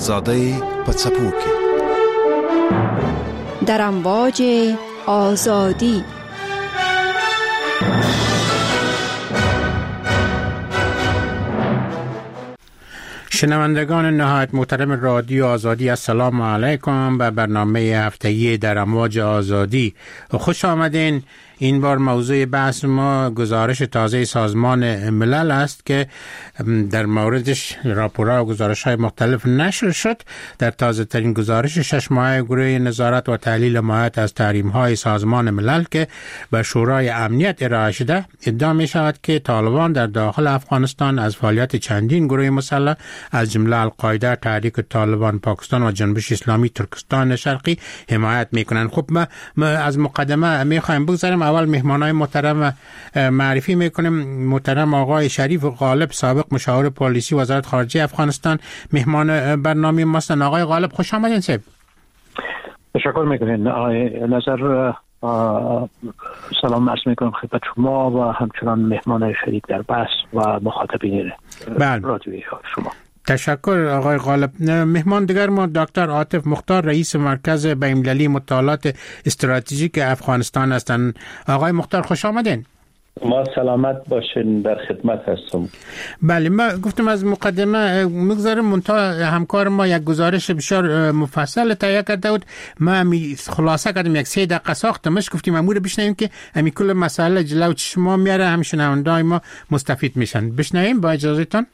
آزادی پڅپوکي در امواج آزادی. شنوندگان نهایت محترم رادیو آزادی، السلام علیکم به برنامه هفتگی در امواج آزادی. خوش آمدین. این بار موضوع بحث ما گزارش تازه سازمان ملل است که در موردش راپورها و گزارش‌های مختلف نشر شد. در تازه ترین گزارش 6 ماهه گروه نظارت و تحلیل حمایت از تحریم‌های سازمان ملل که به شورای امنیت ارائه شده، ادعا می شود که طالبان در داخل افغانستان از فعالیت چندین گروه مسلح از جمله القاعده، تحریک طالبان پاکستان و جنبش اسلامی ترکستان شرقی حمایت میکنند. خب ما از مقدمه میخوایم بگذاریم. اول مهمانای محترم معرفی میکنیم. محترم آقای شریف غالب، سابق مشاور پالیسی وزارت خارجه افغانستان، مهمان برنامه ما هستند. آقای غالب خوش آمدین. صاحب تشکر میکنین. نظر سلام عرض میکنم خدمت شما و همچنان مهمان شریک در بحث و مخاطبین رادیویی شما. تشکر آقای غالب. مهمان دیگر ما دکتر عاطف مختار، رئیس مرکز بین‌المللی مطالعات استراتژیک افغانستان هستند. آقای مختار خوش آمدین. ما سلامت باشین، در خدمت هستم. بله، ما گفتم از مقدمه میگذاریم. منتها همکار ما یک گزارش بسیار مفصل تهیه کرده بود. ما خلاصه کردیم، یک 3 دقیقه ساختمش، گفتیم امور بشنویم که کل مسائل جلو چشم میاره، هم شنونده‌های ما مستفید میشن. بشنویم با اجازهتون.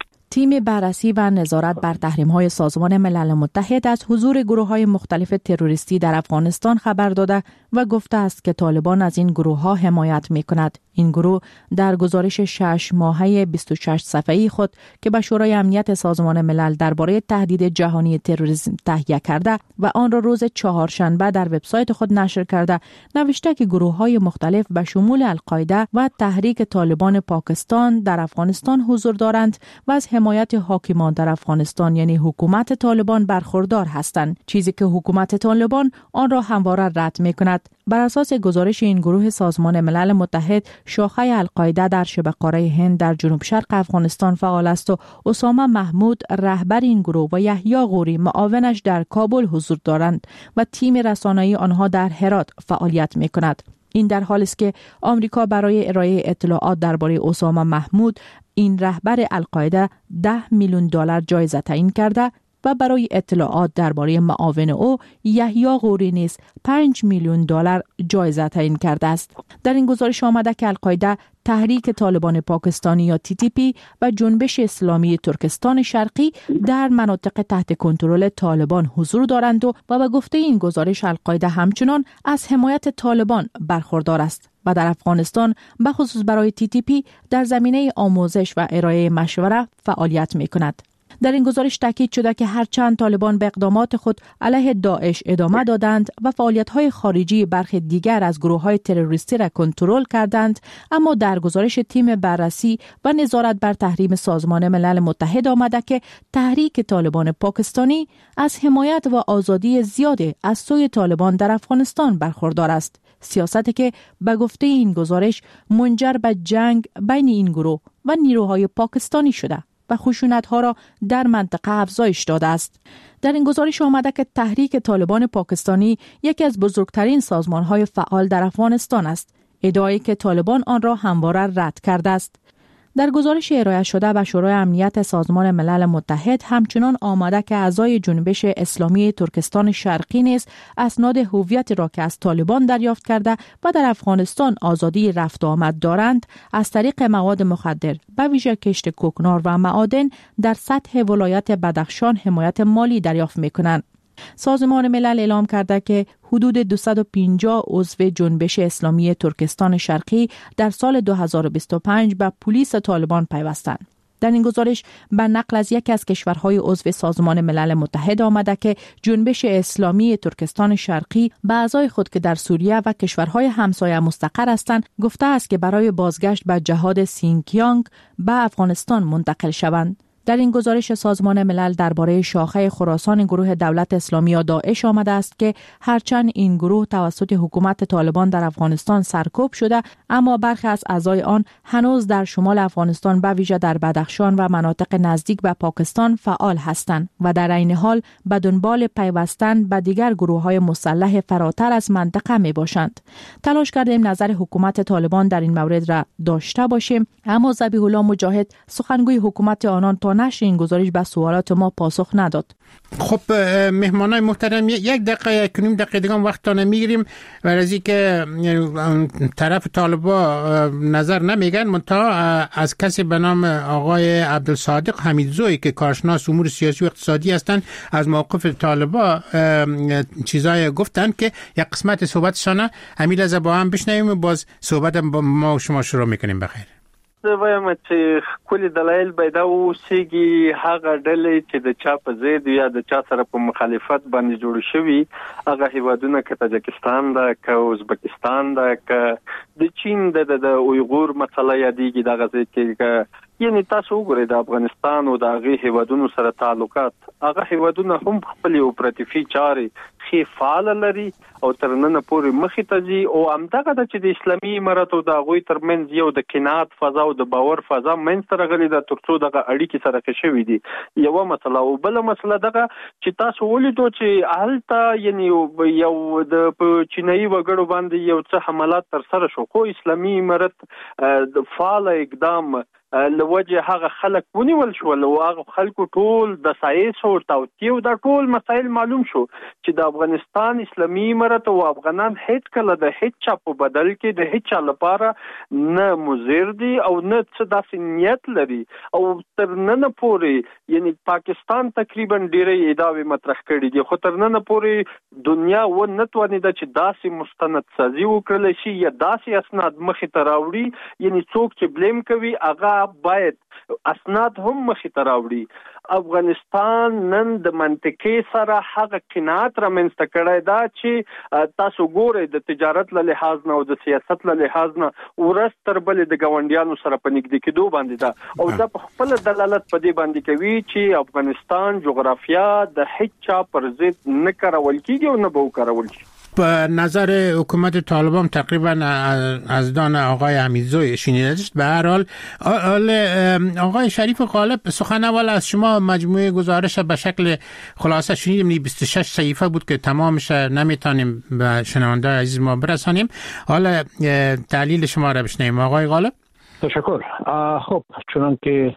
تیم بررسی و نظارت بر تحریم‌های سازمان ملل متحد از حضور گروه‌های مختلف تروریستی در افغانستان خبر داده و گفته است که طالبان از این گروه‌ها حمایت می‌کند. این گروه در گزارش 6 ماهه 26 صفحه‌ای خود که به شورای امنیت سازمان ملل درباره تهدید جهانی تروریسم تهیه کرده و آن را روز چهارشنبه در وبسایت خود نشر کرده، نوشته که گروه‌های مختلف به شمول القاعده و تحریک طالبان پاکستان در افغانستان حضور دارند و از حمایت حاکمان در افغانستان یعنی حکومت طالبان برخوردار هستند، چیزی که حکومت طالبان آن را همواره رد می‌کند. بر اساس گزارش این گروه سازمان ملل متحد، شاخه القاعده در شبه قاره هند در جنوب شرق افغانستان فعال است و اسامه محمود رهبر این گروه و یحیی غوری معاونش در کابل حضور دارند و تیم رسانه‌ای آنها در هرات فعالیت می‌کند. این در حالی است که آمریکا برای ارائه اطلاعات درباره اسامه محمود، این رهبر القاعده، $10 میلیون جایزه تعیین کرده و برای اطلاعات درباره معاون او یحیی غوری نیز $5 میلیون جایزه تعیین کرده است. در این گزارش آمده که القاعده، تحریک طالبان پاکستانی یا TTP و جنبش اسلامی ترکستان شرقی در مناطق تحت کنترل طالبان حضور دارند و به گفته این گزارش القاعده همچنان از حمایت طالبان برخوردار است و در افغانستان به خصوص برای TTP در زمینه آموزش و ارائه مشوره فعالیت می‌کند. در این گزارش تاکید شده که هرچند طالبان به اقدامات خود علیه داعش ادامه دادند و فعالیت‌های خارجی برخی دیگر از گروه‌های تروریستی را کنترل کردند، اما در گزارش تیم بررسی و نظارت بر تحریم سازمان ملل متحد آمده که تحریک طالبان پاکستانی از حمایت و آزادی زیادی از سوی طالبان در افغانستان برخوردار است. سیاستی که به گفته این گزارش منجر به جنگ بین این گروه و نیروهای پاکستانی شده و خشونت‌ها را در منطقه افزایش داده است. در این گزارش آمده که تحریک طالبان پاکستانی یکی از بزرگترین سازمان‌های فعال در افغانستان است، ادعایی که طالبان آن را همواره رد کرده است. در گزارش ارائه شده به شورای امنیت سازمان ملل متحد همچنان آمده که اعضای جنبش اسلامی ترکستان شرقی نیز اسناد هویت را که از طالبان دریافت کرده و در افغانستان آزادی رفت و آمد دارند، از طریق مواد مخدر به ویژه کشت کوکنار و معادن در سطح ولایت بدخشان حمایت مالی دریافت می‌کنند. سازمان ملل اعلام کرده که حدود 250 عضو جنبش اسلامی ترکستان شرقی در سال 2025 به پلیس طالبان پیوستند. در این گزارش به نقل از یکی از کشورهای عضو سازمان ملل متحد آمده که جنبش اسلامی ترکستان شرقی به اعضای خود که در سوریه و کشورهای همسایه مستقر هستند گفته است که برای بازگشت به جهاد سینکیانگ به افغانستان منتقل شوند. در این گزارش سازمان ملل درباره شاخه خراسان گروه دولت اسلامی یا داعش آمده است که هرچند این گروه توسط حکومت طالبان در افغانستان سرکوب شده، اما برخی از اعضای آن هنوز در شمال افغانستان به ویژه در بدخشان و مناطق نزدیک به پاکستان فعال هستند و در عین حال به دنبال پیوستن به دیگر گروه‌های مسلح فراتر از منطقه میباشند. تلاش کردیم نظر حکومت طالبان در این مورد را داشته باشیم، اما ذبیح الله مجاهد سخنگوی حکومت آنان تا نشر این گزارش به سوالات ما پاسخ نداد. خب مهمانای محترم، یک دقیقه کنیم دقیقه دیگه وقتانه میگیریم و از اینکه طرف طالبا نظر نمیگن، منتها از کسی به نام آقای عبدالصادق حمیدزوی که کارشناس امور سیاسی و اقتصادی هستند از موقف طالبا چیزای گفتن که یک قسمت صحبتشانه همین لحظه با هم بشنویم و باز صحبت با ما و شما شروع میکنیم. بخیر. وایم چې کلی دلایل پیدا اوسېږي هغه ډلې چې د چا په ضد یا د چا سره په مخالفت باندې جوړ شوي، هغه هیوادونه که تاجکستان ده، که ازبکستان ده، که د چین د اویغور مسله یادېږي دغه ځای کې، یعنی تاسو وګورئ د افغانستان او د هغې هیوادونو سره تعلقات، هغه هیوادونه هم خپلې اپراتیفي چارې ښې فعاله لري او تر ننه پورې مخې ته ځي. او همدغه ده چې د اسلامي امارت او د هغوی ترمنځ یو د قناعت فضا او د باور فضا منځته راغلې ده تر څو دغه اړیکې سره ښې شوي دي. یوه مسله. او بله مسله دغه چې تاسو ولیدو چې هلته یعنی یو د په چینایي وګړو باندې یو څه حملات ترسره شو، خو اسلامي امارت د فعال اقدام لوجه هغه خلک ونیول شول او هغه خلکو ټول د سایس او توتیو د ټول مسایل معلوم شو چې د افغانستان اسلامي امارت او افغانان هیڅ کله د هیڅ چا په بدل کې د هیڅ چا لپاره نه مضر دي او نه څه داسې نیت لري. او تر نن پورې یعنی پاکستان تقریبا ډېرې ادعاوې مطرح کړي دي، خو تر نن پورې دنیا و نه توانیده چې داسې مستند سازي وکړل شي یا داسې اسناد مخې ته راوړي. یعنی څوک چې بلیم کوي هغه باید اسناد هم مخې ته راوړي. افغانستان نن د منطقې سره هغه قناعت رامنځته کړی دا چې تاسو ګورئ د تجارت له لحاظ نه او د سیاست له لحاظ نه ورځ تر بلې د ګاونډیانو سره په نږدې کېدو باندې ده او دا په خپله دلالت په دې باندې کوي چې افغانستان جغرافیا د هیڅ چا پر ضد نه کارول کېږي او نه به وکارول شي. به نظر حکومت طالبان تقریبا از دان آقای حمیدزوی شنیده است. به هر حال آقای شریف غالب، سخن اول از شما مجموعه گزارش به شکل خلاصه شنیدیم، 26 صفحه بود که تمامش نمیتونیم به شنونده عزیز ما برسانیم. حالا تحلیل شما را بشنویم آقای غالب. تشکر. خب چون که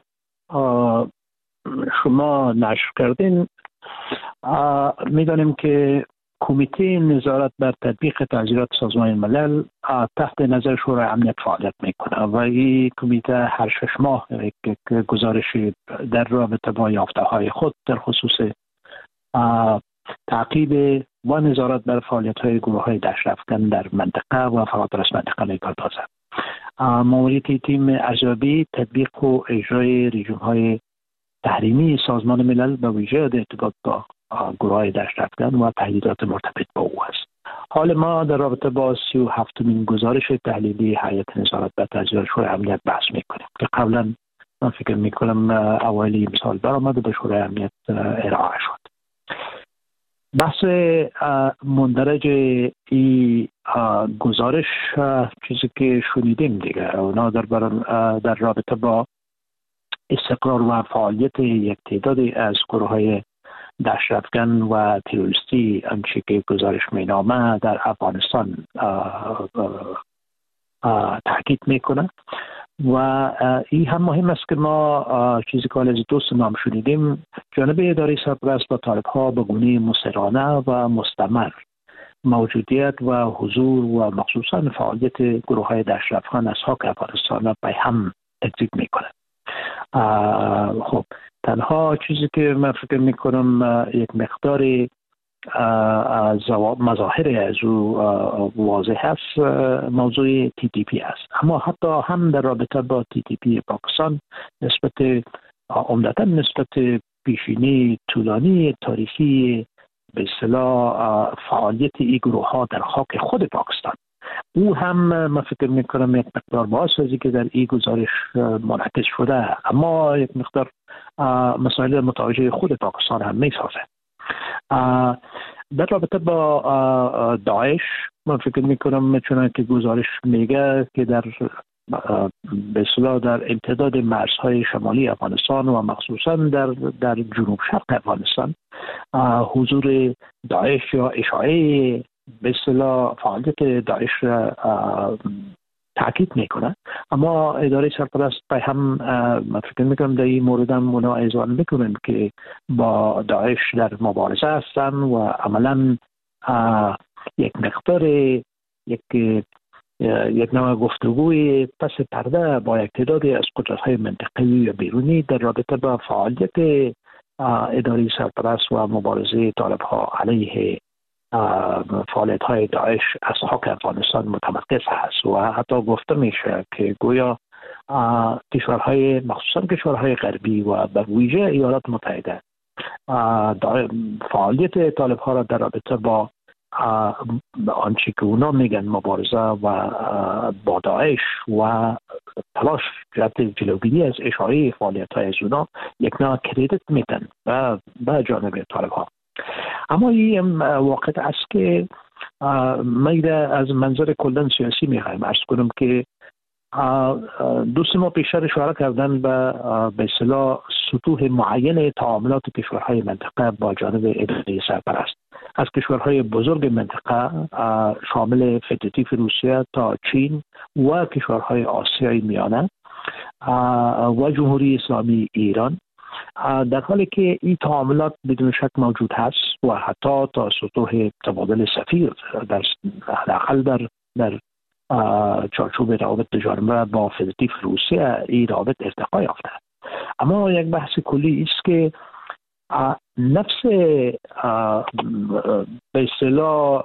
شما نشر کردین، میدانیم که کمیته نظارت بر تطبیق تعزیرات سازمان ملل تحت نظر شورای امنیت فعالیت میکنه و این کمیته هر 6 ماه گزارشی در رابطه با یافته های خود در خصوص تعقیب و نظارت بر فعالیت های گروه های دشت افکن در منطقه و فراتر از منطقه میپردازد. ماموریت تیم ارزیابی تطبیق و اجرای رژیم های تحریمی سازمان ملل به ویژه در ارتباط با گروه های دشت افکن و تهدیدات مرتبط با او است. حال ما در رابطه با 37مین گزارش تحلیلی هیئت نظارت بر تعزیرات شورای امنیت بحث میکنیم که قبلا من فکر میکنم اوایل امسال برآمد به شورای امنیت ارائه شد. بحث مندرج این گزارش چیزی که شنیدیم دیگه، اونا در رابطه با استقرار و فعالیت یک تعدادی از گروه های دشت افکن و تروریستی آنچه که گزارش مینامه در افغانستان تاکید میکنه و این هم مهم است که ما چیزی که از دوست نام شنیدیم، جانب اداره سرپرست با طالب ها به گونه مستقرانه و مستمر موجودیت و حضور و مخصوصا فعالیت گروه های دشت افکن از خاک افغانستان را به هم تجدید میکنه. خب تنها چیزی که من فکر میکنم یک مقدار مظاهر از او واضح است موضوع TTP است، اما حتی هم در رابطه با TTP پاکستان عمدتا نسبت پیشینی طولانی تاریخی به اصطلاح فعالیت این گروه ها در خاک خود پاکستان او هم من فکر میکنم یک مقدار بازسازی که در این گزارش منعکس شده، اما یک مقدار مسائل متوجه خود پاکستان هم میسازه. در رابطه با داعش من فکر میکنم چون که گزارش میگه که در به اصطلاح در امتداد مرزهای شمالی افغانستان و مخصوصا در جنوب شرق افغانستان حضور داعش یا اشاعه به اصطلاح فعالیت داعش را تاکید میکنه. اما اداره سرپرست هم من فکر میکنم در این مورد هم اونا اذعان میکنن که با داعش در مبارزه هستن و عملا یک مقدار یک نوع گفتگوی پس پرده با یک تعدادی از قدرت‌های منطقه‌ای یا بیرونی در رابطه با فعالیت اداره سرپرست و مبارزه طالب‌ها علیه فعالیت‌های داعش از خاک افغانستان متمرکز هست و حتی گفته میشه که گویا کشورهای مخصوصا کشورهای غربی و به ویژه ایالات متحده فعالیت طالب‌ها را در رابطه با آنچه که اونا میگن مبارزه و با داعش و تلاش جهت جلوگیری از اشاعه فعالیت‌های از اونا یک نوع کردیت میدن به جانب طالب‌ها. اما این واقع است که ما از منظر کلن سیاسی میخوایم عرض کنم که دوست ما پیشتر اشاره کردن به اصطلاح سطوح معین تعاملات کشورهای منطقه با جانب اداره سرپرست، از کشورهای بزرگ منطقه شامل فدراتیو روسیه تا چین و کشورهای آسیای میانه و جمهوری اسلامی ایران، در حالی که این تعاملات بدون شک موجود هست و حتی تا سطوح تبادل سفیر در حداقل در چارچوب روابط دوجانبه با فدراتیو روسیه این روابط ارتقا یافته. اما یک بحث کلی است که نفس به اصطلاح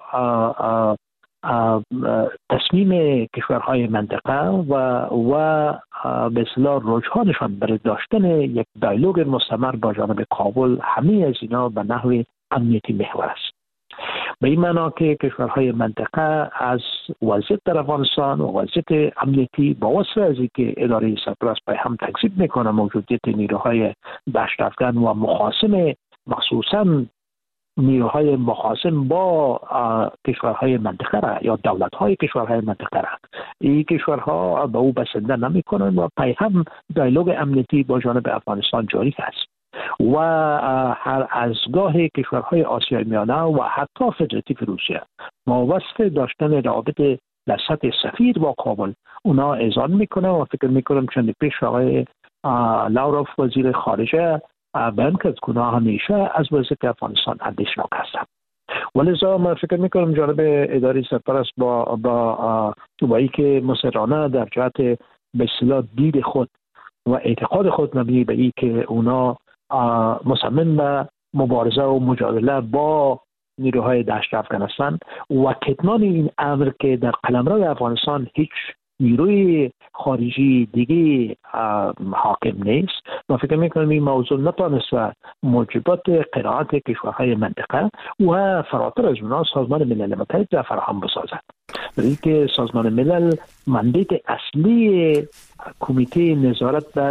تصمیم کشورهای منطقه و به اصطلاح رجحانشان برای داشتن یک دیالوگ مستمر با جانب کابل، همه از اینا به نحو امنیتی محور است. به این معنا که کشورهای منطقه از وضعیت در افغانستان و وضعیت امنیتی با واسطه از اینکه اداره سرپرست به هم تکذیب میکنه موجودیت نیروهای دشت افغان و مخاصم، مخصوصا نیروهای مخاصم با کشورهای منطقه را یا دولت‌های کشورهای منطقه را، این کشورها به او بسنده نمی‌کنند و پای هم دیالوگ امنیتی با جانب افغانستان جاری است و هر ازگاه کشورهای آسیای میانه و حتی فدراتیو روسیه با وصف داشتن روابط در سطح سفیر با کابل اونا اذعان میکنه و فکر میکنم چند پیش آقای لاوروف وزیر خارجه بیان کرد که اونا همیشه از وضعیت افغانستان اندیشناک هستند. ولذا من فکر میکنم جانب اداره سرپرست با ای که مصرانه در جهت به اصطلاح دید خود و اعتقاد خود مبنی به این که اونا مصمم به مبارزه و مجادله با نیروهای دشت افغانستان و کتمان این امر که در قلمرو افغانستان هیچ نیروی خارجی دیگه حاکم نیست. من فکر میکنم این موضوع نتوانسته موجبات قناعت کشورهای منطقه و فراتر از اونا سازمان ملل متحد را فراهم بسازد. برای که سازمان ملل مندیت اصلی کمیته نظارت در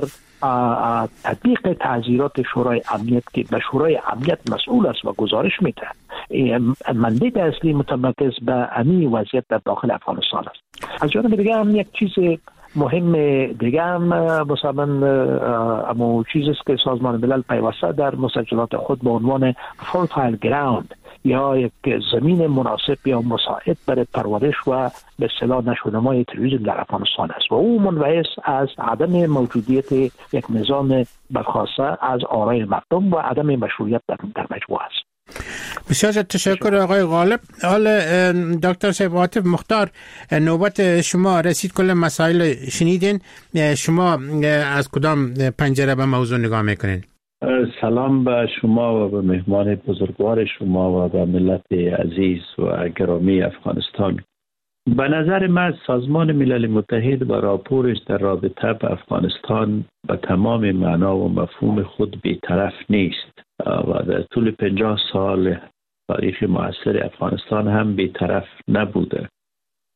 تطبیق تعزیرات شورای امنیت که به شورای امنیت مسئول است و گزارش میده، مندیت اصلی متمرکز به امی وضعیت در داخل افغانستان است. از جانب دیگه هم یک چیز مهم دیگه هم مثلا اما چیزی است که سازمان ملل پیوسته در مسجلات خود به عنوان فرتایل گراوند یا یک زمین مناسب یا مساعد برای پرورش و به اصطلاح نشونمای تروریسم در افغانستان است و او منبعث از عدم موجودیت یک نظام برخواسته از آرای مردم و عدم مشروعیت در مجموعه است. بسیار تشکر آقای غالب. حال دکتر صاحب عاطف مختار، نوبت شما رسید. کل مسائل شنیدین، شما از کدام پنجره به موضوع نگاه میکنین؟ سلام به شما و به مهمان بزرگوار شما و به ملت عزیز و گرامی افغانستان. به نظر من سازمان ملل متحد و راپورش در رابطه به افغانستان به تمام معنا و مفهوم خود بی‌طرف نیست و در طول 50 سال تاریخ معاصر افغانستان هم بی‌طرف نبوده.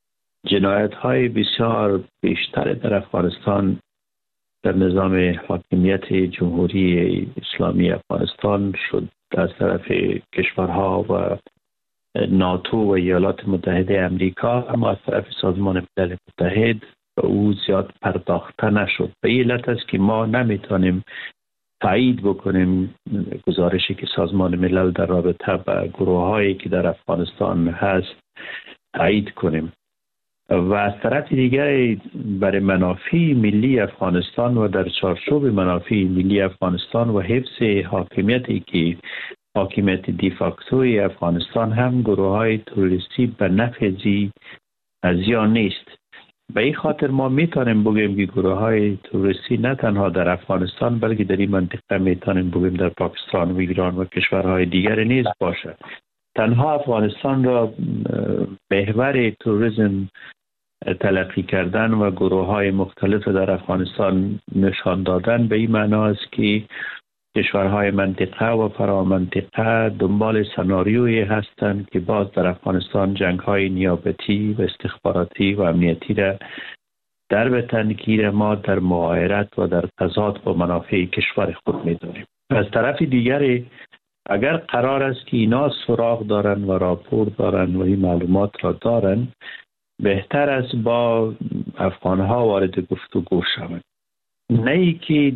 جنایت‌های بسیار بیشتر در افغانستان در نظام حاکمیت جمهوری اسلامی افغانستان شد از طرف کشورها و ناتو و ایالات متحده امریکا، اما از طرف سازمان ملل متحد به او زیاد پرداخته نشد. به این علت است که ما نمیتونیم تایید بکنیم گزارشی که سازمان ملل در رابطه با گروه‌هایی که در افغانستان هست تایید کنیم. و از طرف دیگر برای منافع ملی افغانستان و در چارچوب منافع ملی افغانستان و حفظ حاکمیتی که حاکمیت دیفاکتوی افغانستان هم گروه‌های تروریستی به نفع زیان نیست. به این خاطر ما میتونیم بگیم که گروه‌های تروریستی نه تنها در افغانستان بلکه در این منطقه میتونیم بگیم در پاکستان و ایران و کشورهای دیگر نیز باشه. تنها افغانستان را محور تروریسم تلقی کردن و گروه‌های مختلف در افغانستان نشان دادن به این معنا است که کشورهای منطقه و فرامنطقه دنبال سناریویی هستند که باز در افغانستان جنگ‌های نیابتی و استخباراتی و امنیتی را در به تنگیر ما در معایرت و در تضاد با منافع کشور خود می‌دانیم. از طرف دیگر اگر قرار است که اینا سراغ دارن و راپور دارن و این معلومات را دارن، بهتر است با افغان‌ها وارد گفتگو شوند. نه ای که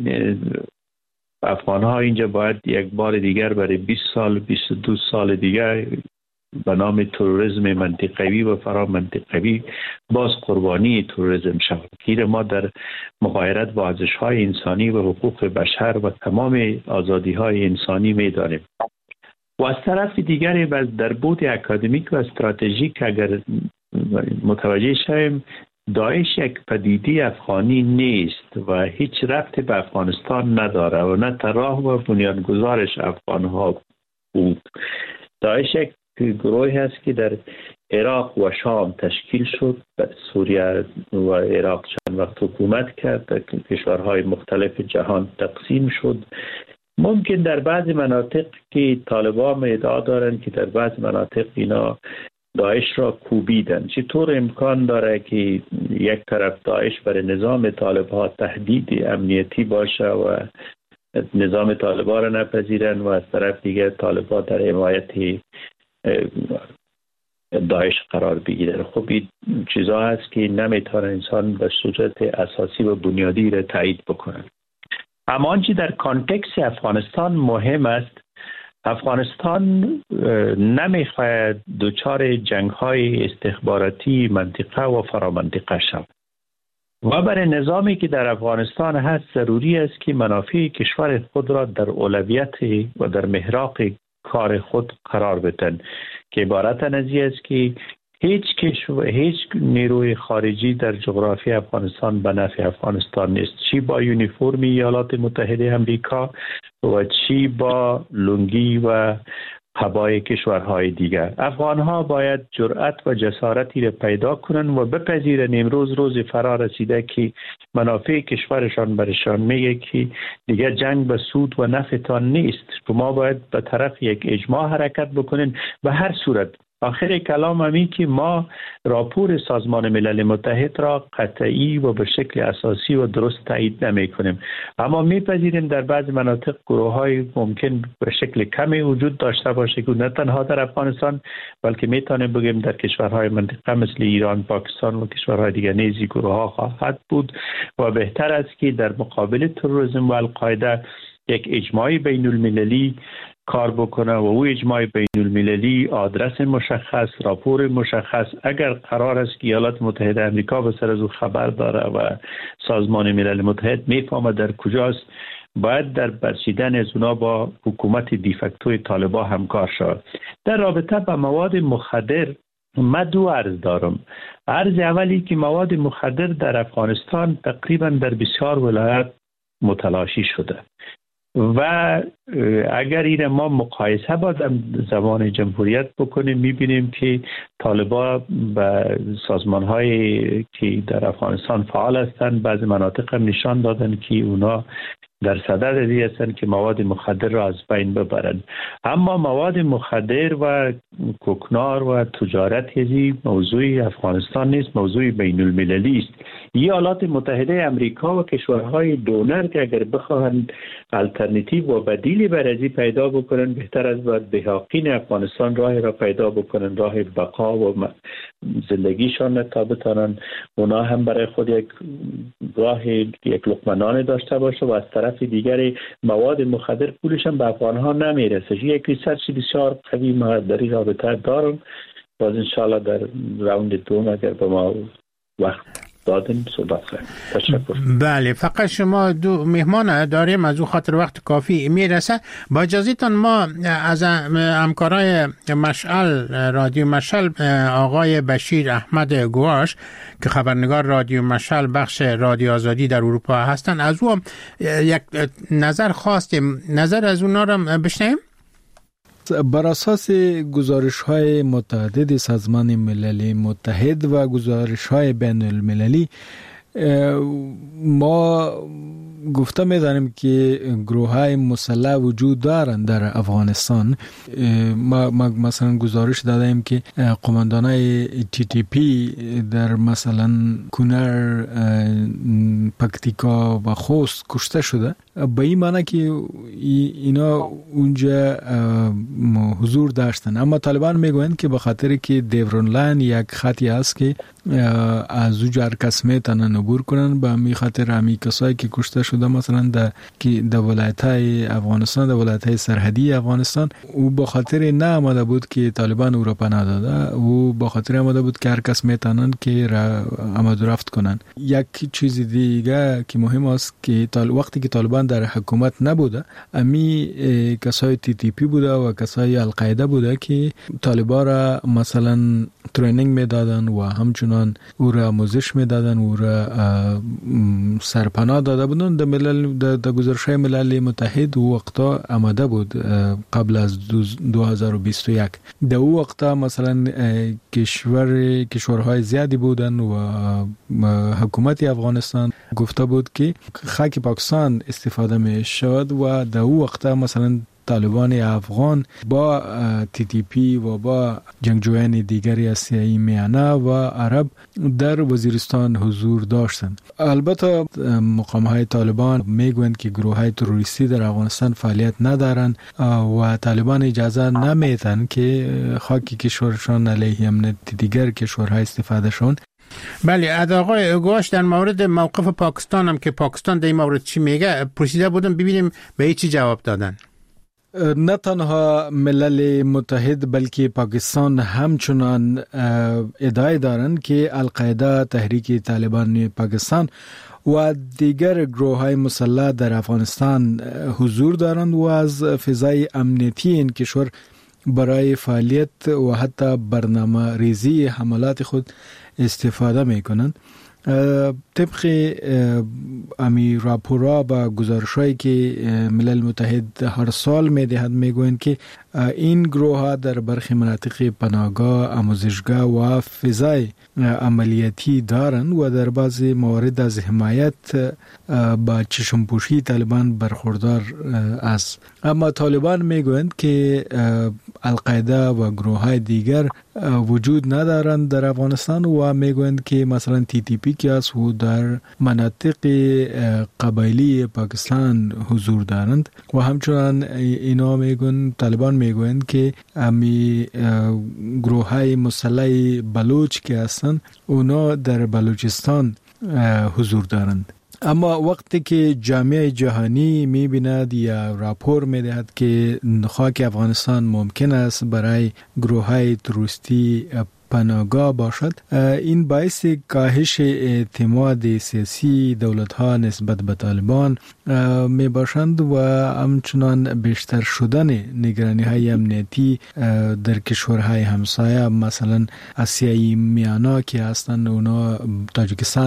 افغان‌ها اینجا باید یک بار دیگر برای 20 سال 22 سال دیگر به نام تروریسم منطقوی و فرامنطقوی باز قربانی تروریسم شوند. که ما در مغایرت با ارزش‌های انسانی و حقوق بشر و تمام آزادی‌های انسانی می‌دانیم. و از طرف دیگر در بود اکادمیک و استراتژیک اگر متوجه شویم، داعش یک پدیده افغانی نیست و هیچ ربطی به افغانستان نداره و نه طراح و بنیانگذارش افغان‌ها بود. داعش یک گروهی است که در عراق و شام تشکیل شد، در سوریه و عراق چند وقت حکومت کرد، در کشورهای مختلف جهان تقسیم شد. ممکن در بعضی مناطق که طالبان ادعا دارند که در بعضی مناطق اینا داعش را کوبیدن، چطور امکان داره که یک طرف داعش برای نظام طالبان تهدید امنیتی باشه و نظام طالبان را نپذیرن و از طرف دیگر طالبان در حمایت داعش قرار بگیرن؟ خب این چیزا هست که نمیتونه انسان به صورت اساسی و بنیادی را تایید بکنه. اما آنچه در کانتکست افغانستان مهم است، افغانستان نمیخواهد دچار جنگ‌های استخباراتی منطقه و فرامنطقه شود و برای نظامی که در افغانستان هست ضروری است که منافع کشور خود را در اولویت و در محراق کار خود قرار بدن، که عبارت از این است که هیچ نیروی خارجی در جغرافی افغانستان به نفع افغانستان نیست، چی با یونیفرم ایالات متحده امریکا و چی با لنگی و قبای کشورهای دیگر. افغانها باید جرأت و جسارتی را پیدا کنند و بپذیرند امروز روز فرا رسیده که منافع کشورشان برشان میگه که دیگر جنگ به سود و نفعتان نیست. شما باید به طرف یک اجماع حرکت بکنین. به هر صورت آخر کلام همی که ما راپور سازمان ملل متحد را قطعی و به شکل اساسی و درست تایید نمی کنیم، اما میپذیریم در بعض مناطق گروه های ممکن به شکل کمی وجود داشته باشه که نه تنها در افغانستان بلکه میتونیم بگیم در کشورهای منطقه مثل ایران، پاکستان و کشورهای دیگر نیزی گروه ها خواهد بود و بهتر است که در مقابل تروریسم و القاعده یک اجماع بین المللی کار بکنه و او اجماع بین المللی آدرس مشخص، راپور مشخص، اگر قرار است که ایالات متحده امریکا به سر از او خبر داره و سازمان ملل متحد میفهمه در کجاست، باید در برچیدن از اونا با حکومت دیفکتوی طالبان همکار شود. در رابطه با مواد مخدر من دو عرض دارم. عرض اولی که مواد مخدر در افغانستان تقریبا در بسیار ولایات متلاشی شده و اگر این ما مقایسه با زمان جمهوریت بکنیم میبینیم که طالبان به سازمان‌هایی که در افغانستان فعال هستند بعضی مناطق هم نشان دادن که اونا در صدد هستند که مواد مخدر را از بین ببرند. اما مواد مخدر و کوکنار و تجارت هزی موضوع افغانستان نیست، موضوع بین المللی است. ایالات متحده امریکا و کشورهای دونر که اگر بخواهند الटरनेटिव و بدیلی برای پیدا بکنن، بهتر از باید به حقین افغانستان راه را پیدا بکنن، راه بقا و زندگیشان تا بتانن اونا هم برای خود یک راه یک لقمه نان داشته باشه و از طرف دیگر مواد مخدر پولش هم به افغانها نمیرسه. یک ریسرچ بسیار قوی ما در این رابطه دارم، باز انشاءالله در راوند دوم اگر به ما وقت دادن صحبت کنیم. تشکر. بله، فقط شما دو مهمان داریم، از او خاطر وقت کافی میرسه. با اجازهتان ما از همکارای مشعل، رادیو مشعل، آقای بشیر احمد گواش که خبرنگار رادیو مشعل بخش رادیو آزادی در اروپا هستند، از او یک نظر خواستیم، نظر از اونا رو بشنویم. بر اساس گزارش‌های متعدد سازمان ملل متحد و گزارش‌های بین المللی ما گفته می‌دانیم که گروه‌های مسلح وجود دارند در افغانستان. ما مثلا گزارش دادیم که قماندانای TTP در مثلا کونر، پکتیکا و خوست کشته شده، به این معنی که اینا اونجا حضور داشتن. اما طالبان میگویند که به خاطر که دیورون لاین یک خطی است که از اونجا هر کس میتونن عبور کنن، به همین خاطر همین کسایی که کشته شده مثلا در ولایت‌های افغانستان، در ولایت‌های سرحدی افغانستان، او به خاطر نه آمده بود که طالبان او را پناه داده، او به خاطر آمده بود که هر کس میتونن که آمد و رفت کنن. یک چیز دیگه که مهم است که وقتی که طالبان در حکومت نبوده، امی کسای TTP بوده و کسای القاعده بوده که طالبان را مثلا ترینینگ میدادن و همچنان او را آموزش میدادن، او را سرپناه داده بودن. در گزارش‌های ملل متحد او وقتا آمده بود قبل از 2021. در او وقتا مثلا کشورهای زیادی بودن و حکومت افغانستان گفته بود که خاک پاکستان استفاده می شود و در او وقتا مثلا طالبان افغان با TTP و با جنگجویان دیگری آسیایی میانه و عرب در وزیرستان حضور داشتند. البته مقام‌های طالبان میگویند که گروه‌های تروریستی در افغانستان فعالیت ندارند و طالبان اجازه نمیدن که خاک کشورشان علیه امنیت دیگر کشورها استفاده شون. بله، از آقای گواش در مورد موقف پاکستان هم که پاکستان در این مورد چی میگه پرسیده بودم، ببینیم به چی جواب دادن. نه تنها ملل متحد بلکه پاکستان همچنان ادعای دارند که القاعده، تحریک طالبان پاکستان و دیگر گروه‌های مسلح در افغانستان حضور دارند و از فضای امنیتی این کشور برای فعالیت و حتی برنامه ریزی حملات خود استفاده می کنند. طبق امی راپورا و گزارش‌هایی که ملل متحد هر سال می‌دهد میگویند که این گروه‌ها در برخی مناطق پناهگاه، آموزشگاه و فضای عملیاتی دارند و در بعضی موارد از حمایت با چشم‌پوشی طالبان برخوردار است. اما طالبان میگویند که القاعده و گروه‌های دیگر وجود ندارند در افغانستان و میگویند که مثلا TTP که است و در مناطق قبایلی پاکستان حضور دارند و همچنان اینا میگویند، طالبان میگویند که امی گروه‌های مسلح بلوچ که هستند اونا در بلوچستان حضور دارند. اما وقتی که جامعه جهانی می‌بیند یا راپور می‌دهد که خاک افغانستان ممکن است برای گروه‌های تروریستی پناهگاه باشد، این باعث کاهش اعتماد سیاسی دولت‌ها نسبت به طالبان می باشند و همچنان بیشتر شدن نگرانی‌های امنیتی در کشورهای همسایه، مثلا آسیای میانه که هستند، اونا تاجیکستان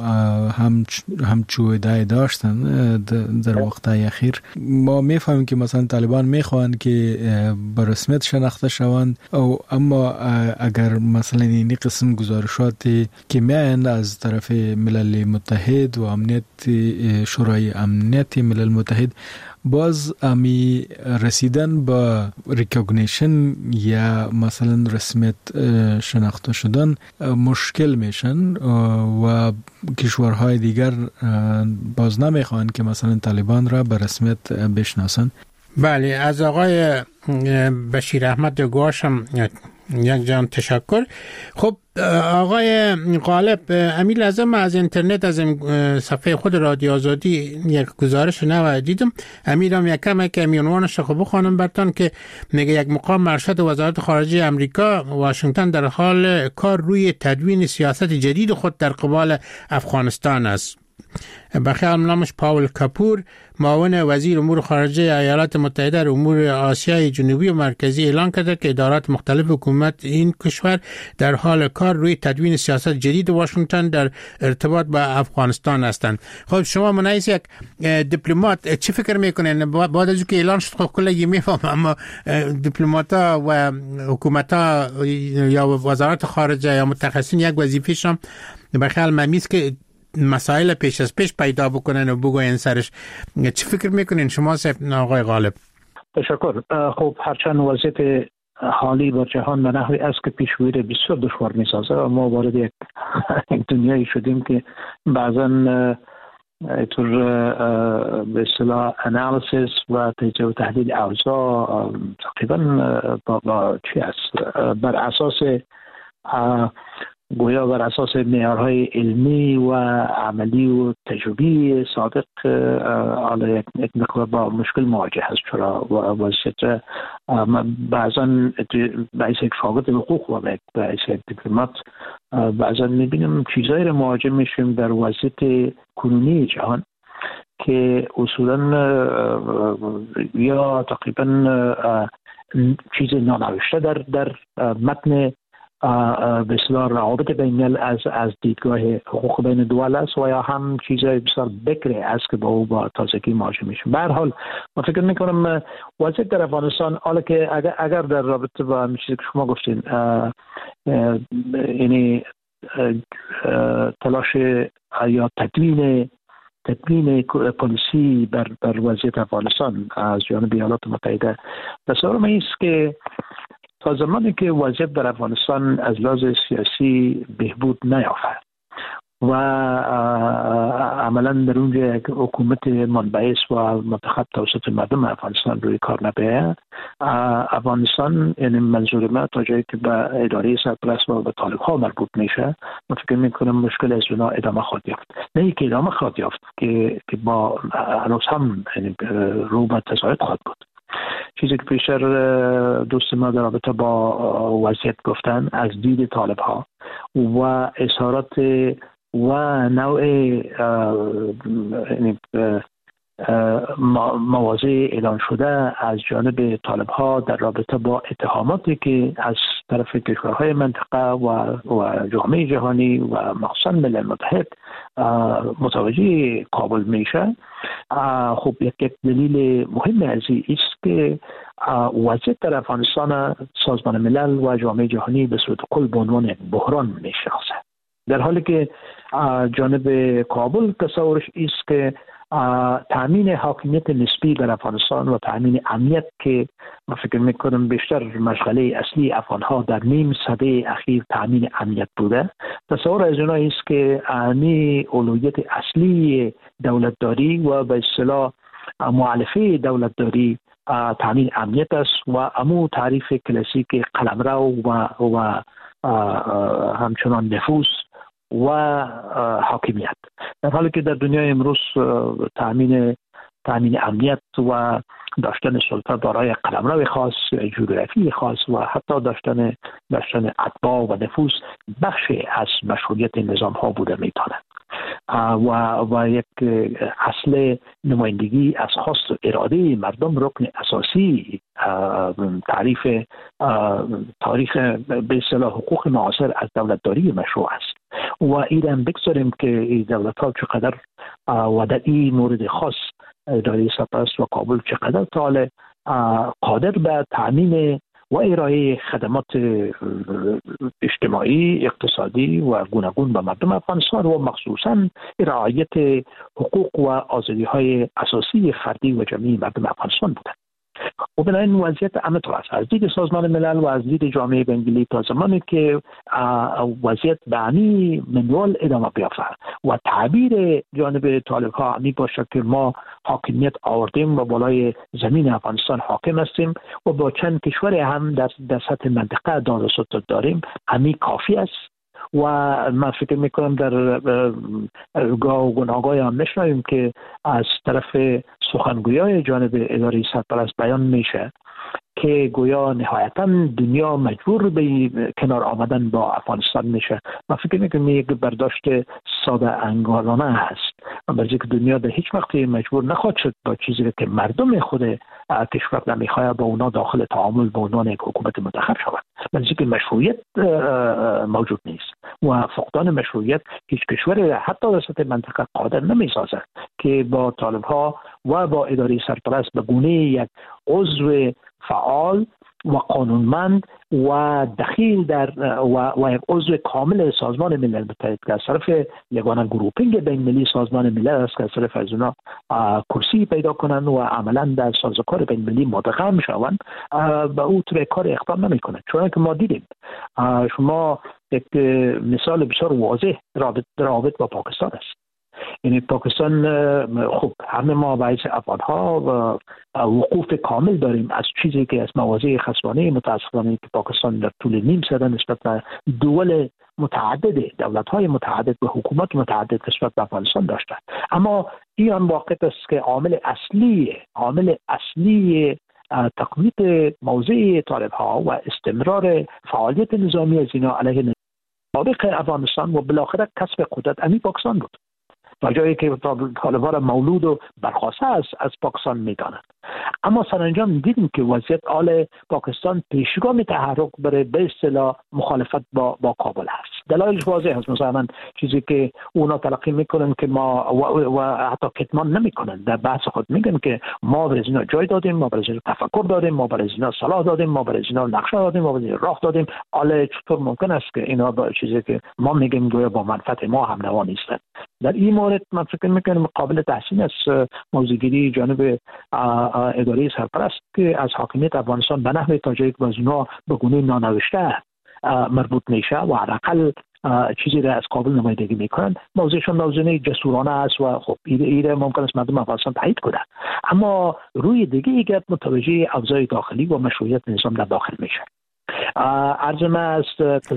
هم چویدای داشتن در وقت‌های اخیر. ما می‌فهمیم که مثلا طالبان می‌خواهند که به رسمیت شناخته شوند، اما اگر مثلا این قسم گزارشات که میایند از طرف ملل متحد و امنیت شورای امنیت ملل متحد باز امی رسیدن با ریکگنیشن یا مثلا رسمیت شناخته شدن مشکل میشن و کشورهای دیگر باز نمیخوان که مثلا طالبان را به رسمیت بشناسن. بله، از آقای بشیر احمد گواشم یک جان تشکر. خب آقای غالب، امی لازم از اینترنت از صفحه خود رادیو آزادی یک گزارش نو دیدم، امیرم یک کم که عنوانش خب بخوانم براتون که میگه یک مقام ارشد وزارت خارجه امریکا واشنگتن در حال کار روی تدوین سیاست جدید خود در قبال افغانستان است. بخیال نامش پاول کاپور، معاون وزیر امور خارجه ایالات متحده در امور آسیای جنوبی و مرکزی، اعلان کرده که ادارات مختلف حکومت این کشور در حال کار روی تدوین سیاست جدید واشنگتن در ارتباط با افغانستان هستند. خب شما منایس یک دیپلمات چی فکر میکنین بعد از اینکه اعلان شد؟ خب کلی میفهم، اما دیپلمات‌ها و حکومت‌ها یا وزارت خارجه یا متخصصین یک وظیفه‌شون بخیال ممیز که مسائل پیش از پیش پیدا بکنن و بگوین سرش. چی فکر میکنین شما آقای غالب؟ تشکر. خب هرچند وضعیت حالی بر جهان به نحوی است که پیشگویی بسیار دشوار میسازه و ما وارد یک دنیایی شدیم که بعضا طور به اصطلاح انالیسیس و تجزیه و تحلیل اوضاع تقریبا با چی است بر اساس گویا بر اساس معیارهای علمی و عملی و تجربی صادق حالا یک مقدار با مشکل مواجه هست. چرا وضعیت بعضا باعث یک شاگرد حقوق و باعث یک دیپلمات بعضا میبینیم چیزایی رو مواجه میشیم در وضعیت کنونی جهان که اصولا یا تقریبا چیز نانوشته در متن به اصطلاح روابط بین از دیدگاه حقوق بین دول است و یا هم چیزای بسیار بکری است که با او با تازگی مواجه میشیم. به هر حال من فکر میکنم وضعیت در افغانستان، حالا که اگر در رابطه با همین چیزی که شما گفتین یعنی تلاش یا تدوین پلیسی بر وضعیت افغانستان از جانب ایالات متحده، تصور من است که تا زمانی که وضعیت در افغانستان از لحاظ سیاسی بهبود نیافت و عملا در اونجا یک حکومت منبعث و منتخب توسط مردم افغانستان روی کار نبیاید، افغانستان یعنی منظور من تا جایی که به اداره سرپرست و به طالب ها مربوط میشه، من فکر میکنم مشکل از اونا ادامه خواهد یافت. نه که ادامه خواهد یافت که با هنوز هم رو به تضاد خواهد بود. چیزی که پیشتر دوست ما در رابطه با وضعیت گفتن از دید طالب ها و اظهارات و نوع مواضع اعلان شده از جانب طالب ها در رابطه با اتهاماتی که از طرف کشورهای منطقه و جامعه جهانی و مخصوصا ملل متحد متوجه کابل میشه، خب یک دلیل مهم از این است که وضعیت در افغانستان سازمان ملل و جامعه جهانی به صورت کل به عنوان یک بحران میشناسه، در حالی که جانب کابل تصورش است که تامین حاکمیت نسبی در افغانستان و تامین امنیت که من فکر میکنم بیشتر مشغله اصلی افغانها در نیم سده اخیر تامین امنیت بوده، تصور از اونها است که امی اولویت اصلی دولتداری و به اصطلاح مؤلفه دولتداری تامین امنیت است و امو تعریف کلاسیک قلمرو و همچنان نفوذ و حاکمیت، در حالی که در دنیای امروز تامین امنیت و داشتن سلطه دارای قلمرو خاص، جغرافی خاص و حتی داشتن اتباع و نفوذ بخشی از مشروعیت نظام ها بوده میتواند و یک اصل نمایندگی از خواست و اراده مردم رکن اساسی تاریخ به اصطلاح حقوق معاصر از دولتداری مشروع است و ایران بگذاریم که این دولت ها چقدر و در این مورد خاص اداره سرپرست و کابل چقدر قادر به تامین و ارائه خدمات اجتماعی، اقتصادی و گوناگون به مردم افغانستان و مخصوصاً رعایت حقوق و آزادی‌های اساسی فردی و جمعی مردم افغانستان بودند. و بنابراین وضعیت امن‌طور است از دید سازمان ملل و از دید جامعه بین‌المللی تا زمانی که وضعیت به همین منوال ادامه بیافته و تعبیر جانب طالب‌ها می باشد که ما حاکمیت آوردیم و بالای زمین افغانستان حاکم هستیم و با چند کشور هم در سطح منطقه داد و ستد داریم، همین کافی است. و من فکر میکنم در گاه و گناهگاه هم نشنویم که از طرف سخنگویای جانب اداره سرپرست بیان میشه که گویا نهایتا دنیا مجبور به کنار آمدن با افغانستان میشه. من فکر میکنم یک برداشت ساده انگارانه هست، برای که دنیا در هیچ وقت مجبور نخواهد شد با چیزی که مردم خود کشور نمیخواد با اونا داخل تعامل با عنوان یک حکومت منتخب شود، برای که مشروعیت موجود نیست و فقدان مشروعیت هیچ کشور حتی در سطح منطقه قادر نمیسازد که با طالب‌ها و با اداره سرپرست به گونه یک عضو فعال و قانونمند و دخیل در و یک عضو کامل سازمان ملل متحد که از طرف یگانه گروپینگ بین ملی سازمان ملل است که از طرف از اونا کرسی پیدا کنند و عملا در سازوکار بین ملی مدغم شوند، به او طور کار اقدام نمی کنند. چون که ما دیدیم شما یک مثال بسیار واضح رابط با پاکستان است. یعنی پاکستان خب همه ما باعث افغان‌ها و وقوف کامل داریم از چیزی که از مواضع خصمانه متاسفانه که پاکستان در طول نیم سده نسبت به دول متعدد، دولت‌های متعدد و حکومت متعدد نسبت به افغانستان داشته. اما این واقع است که عامل اصلی تقویت موضع طالب‌ها و استمرار فعالیت نظامی از اینا علیه سابق افغانستان و بالاخره کسب قدرت امی پاکستان بود، تا جایی که طالبان را مولود و برخواسته از پاکستان میدانند. اما سرانجام دیدیم که وضعیت آل پاکستان پیشگام تحرک برای به اصطلاح مخالفت با کابل هست. دلایلش واضح است. مثلا چیزی که اونا تلقی میکنن که ما و حتی کتمان نمیکنن، در بحث خود میگن که ما برای اینا جای دادیم، ما برای اینا تفکر دادیم، ما برای اینا صلاح دادیم، ما برای اینا نقشه دادیم، ما برای راه دادیم. حالا چطور ممکن است که اینا با چیزی که ما میگیم گویا با منفعت ما هم نوا نیستند؟ در این مورد من فکر میکنم قابل تحسین است موضوعگیری جانب اداره سرپرست که از حاکمیت افغانستان به نحوی تا جایی که از اونا به گونه نانوشته مربوط میشه و حداقل چیزی را از کابل نمایندگی میکنن. موضوعشون موضوع جسورانه است و خب ایره ممکن است مردم افغانستان تایید کنه، اما روی دیگه گپ متوجه اوضاع داخلی و مشروعیت نظام در داخل میشه. عرض من از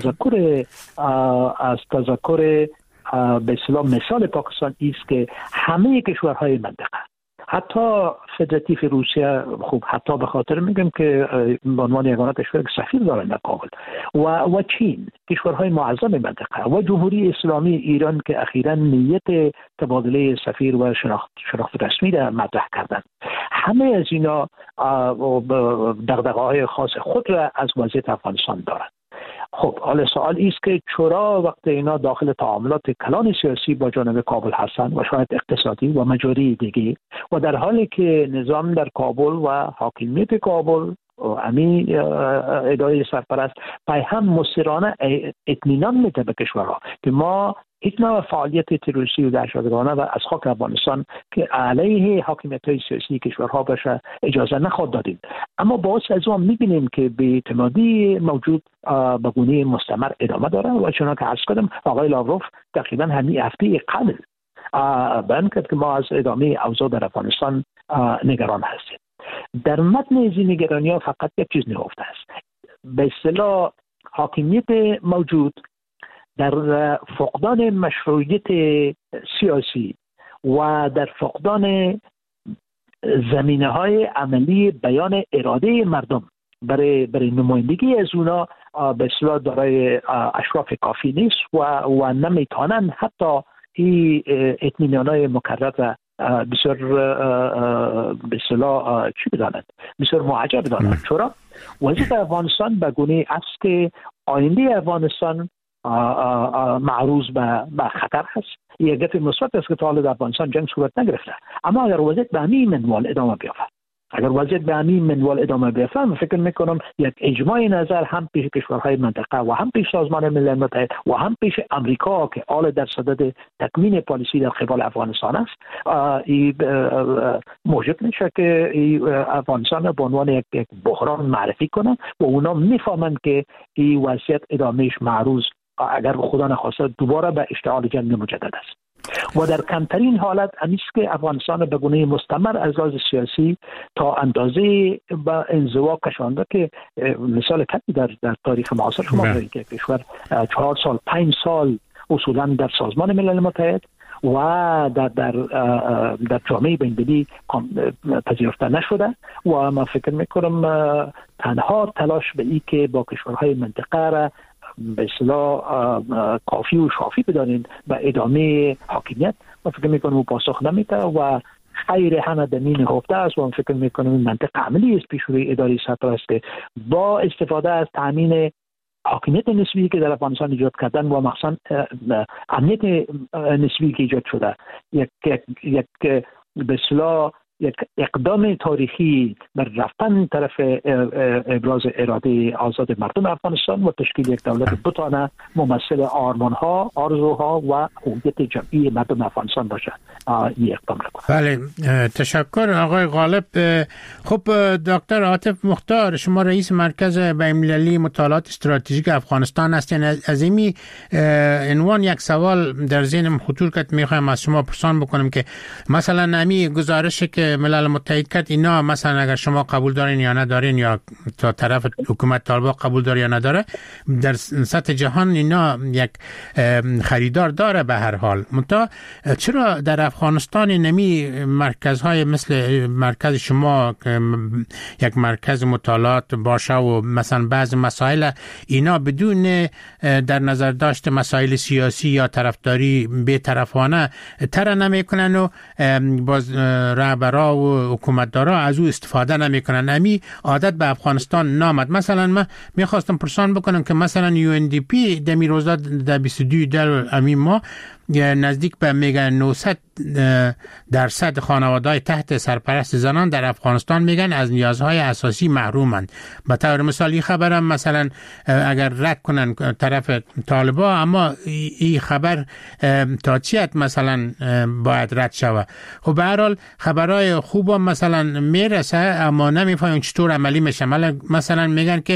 تذکر به اصطلاح مثال پاکستان است که همه کشورهای منطقه، حتی فدراتیو روسیه، خوب حتی به خاطر میگم که به عنوان یگانه کشور سفیر دارن در کابل و چین، کشورهای معظم منطقه و جمهوری اسلامی ایران که اخیراً نیت تبادله سفیر و شناخت رسمی را مطرح کردند، همه از اینا دغدغه‌های خاص خود را از وضعیت افغانستان دارند. خب حالا سوال است که چرا وقت اینا داخل تعاملات کلان سیاسی با جانب کابل هستند و شاید اقتصادی و مجاری دیگه، و در حالی که نظام در کابل و حاکمیت کابل امی اداره سرپرست پای هم مصرانه اطمینان میده به کشورها که ما هیچ نوع فعالیت تروریستی و دهشتگرانه و از خاک افغانستان که علیه حاکمیت‌های سیاسی کشورها باشه اجازه نخواهد دادیم. اما باز از اون می‌بینیم که بی‌اعتمادی موجود به گونه مستمر ادامه داره و چون که عرض کردم آقای لاوروف تقریبا همین هفته قبل بیان کرد که ما از ادامه اوضاع در افغانستان نگران هستیم. در متن از این نگرانی‌ها فقط یک چیز نهفته است، به اصطلاح حاکمیت موجود در فقدان مشروعیت سیاسی و در فقدان زمینه‌های عملی بیان اراده مردم برای نمایندگی از اونا به اصطلاح دارای اشراف کافی نیست و نمیتونن حتی این اطمینان‌های مکرر بسیار به اصطلاح چی بدانند، بسیار معجب بدانند. چرا؟ وضعیت افغانستان به گونه است که آینده افغانستان معروض به خطر هست. یک گفت مثبت است که تا حالا در افغانستان جنگ صورت نگرفته، اما اگر وضعیت به همین منوال ادامه بیافت اگر وضعیت به همین منوال ادامه بیفته، فکر میکنم یک اجماع نظر هم پیش کشورهای منطقه و هم پیش سازمان ملل متحد و هم پیش امریکا که حال در صدد تکمیل پالیسی در قبال افغانستان است، موجب میشه که افغانستان به عنوان یک بحران معرفی کنه و اونا میفهمند که این وضعیت ادامهش معروض اگر خدا نخواسته دوباره به اشتعال جنگ مجدد است. و در کمترین حالت همیست که افغانستان به گونه مستمر از لحاظ سیاسی تا اندازه به انزوا کشانده که مثال کمی در تاریخ معاصر شما دارید که کشور 4 سال 5 سال اصولا در سازمان ملل متحد و در جامعه بین‌المللی پذیرفته نشده و من فکر میکنم تنها تلاش به این که با کشورهای منطقه را به اصطلاح کافی و شافی بدانید و ادامه حاکمیت، من فکر میکنم او پاسخ نمیده و خیر همه دمین هفته است و من فکر میکنم این منطق عملی است پیش روی اداره سطح است که با استفاده از تامین حاکمیت نسبی که در افغانستان ایجاد کردن و مخصوصا امنیت نسبی که ایجاد شده یک به اصطلاح یک اقدام تاریخی بر رفتن طرف ابراز اراده آزاد مردم افغانستان و تشکیل یک دولت بتانه ممثل آرمانها، آرزوها و هویت جمعی مردم افغانستان باشه. این اقدام را کنه. بله، تشکر آقای غالب. خب دکتر عاطف مختار، شما رئیس مرکز بین‌المللی مطالعات استراتژیک افغانستان هستین. از این عنوان یک سوال در ذهنم خطور کرد، میخوایم از شما پرسان بکنم که مثلا نمی گزارش که ملل متحد کرد اینا مثلا اگر شما قبول دارین یا ندارین یا تا طرف حکومت طالبان قبول داره یا نداره، در سطح جهان اینا یک خریدار داره به هر حال. منتها چرا در افغانستان نمی مرکزهای مثل مرکز شما یک مرکز مطالعات باشه و مثلا بعض مسائل اینا بدون در نظر داشت مسائل سیاسی یا طرفداری بی‌طرفانه طرح نمیکنن و باز رهبرا و حکومتدارا از او استفاده نمیکنن؟ امی عادت به افغانستان نامد. مثلا من میخواستم پرسان بکنم که مثلا UNDP دمی روزا در 22 در امی ما نزدیک به میگن 900% خانواده‌های تحت سرپرست زنان در افغانستان میگن از نیازهای اساسی محرومند. به طور مثالی خبرم مثلا اگر رد کنن طرف طالبا، اما این خبر تا چی حد مثلا باید رد شود. خب به هر حال خبرهای خوب مثلا میرسه اما نمیفهمن چطور عملی میشه. مثلا میگن که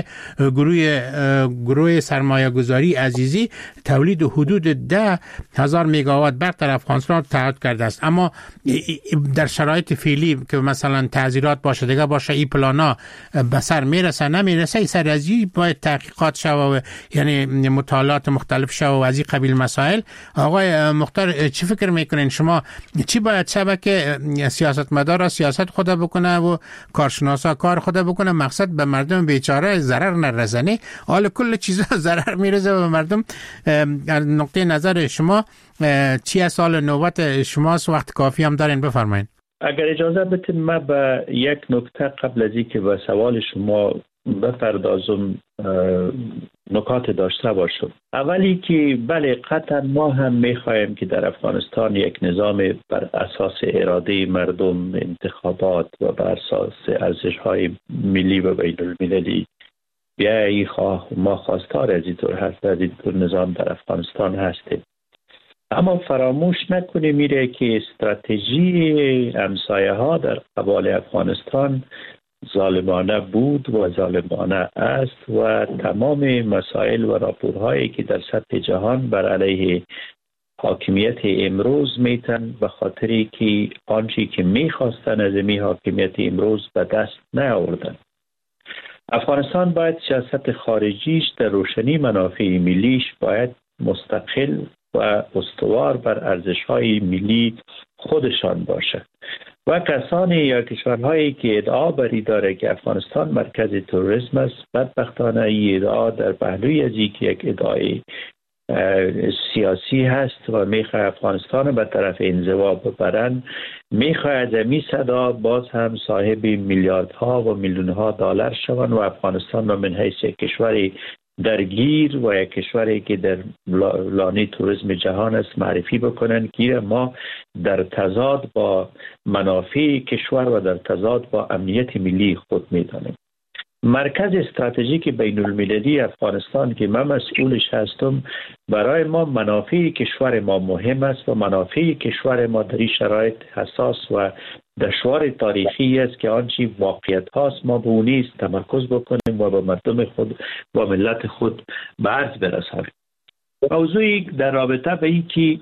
گروه سرمایه گذاری عزیزی تولید حدود 10,000 مگاوات برق در افغانستان تعهد کرده است، اما در شرایط فعلی که مثلا تعذیرات باشه دیگه باشه این پلانا به سر میرسه نمیرسه، این سر از این باید تحقیقات شوه، یعنی مطالعات مختلف شوه و از این قبیل مسائل. آقای مختار چی فکر میکنین شما؟ چی باید شبه که سیاستمدار سیاست خود بکنه و کارشناسا کار خود بکنه، مقصد به مردم بیچاره ضرر نرسونه؟ حال کل چیزا ضرر میرسه به مردم. از نقطه نظر شما چی از سال نوبت شماست؟ وقت کافی هم دارین، بفرمایید. اگر اجازه بدید من به یک نکته قبل از اینکه به سوال شما بپردازم نکات داشته باشم. اولی که بله قطعا ما هم میخواهیم که در افغانستان یک نظام بر اساس اراده مردم، انتخابات و بر اساس ارزش‌های ملی و بین المللی ما خواستار از اینطور هست، از اینطور نظام در افغانستان هستیم. اما فراموش نکنیم میره که استراتژی همسایه ها در قبال افغانستان ظالمانه بود و ظالمانه است و تمام مسائل و راپورهایی که در سطح جهان بر علیه حاکمیت امروز میتن به خاطری که آنچه که میخواستن از می حاکمیت امروز به دست نیاوردن. افغانستان باید سیاست خارجیش در روشنی منافع ملیش باید مستقل و استوار بر ارزش‌های ملی خودشان باشد و کسانی یا کشورهایی که ادعا بری داره که افغانستان مرکز تروریسم است، بدبختانه این ادعا در پهلوی از یک ادعای سیاسی هست و میخواه افغانستان به طرف انزوا ببرن، میخواه از این صدا باز هم صاحب میلیاردها و میلیونها دلار شوند و افغانستان را من حیث کشور درگیر و یک کشوری که در لانه توریسم جهان است معرفی بکنن که ما در تضاد با منافع کشور و در تضاد با امنیت ملی خود میدانیم. مرکز استراتژیک بین المللی افغانستان که من مسئولش هستم، برای ما منافع کشور ما مهم است و منافع کشور ما در این شرایط حساس و دشوار تاریخی است که آنچه واقعیت هاست ما به اون نیز تمرکز بکنیم و با مردم خود و ملت خود به عرض برسانیم. موضوعی در رابطه به این که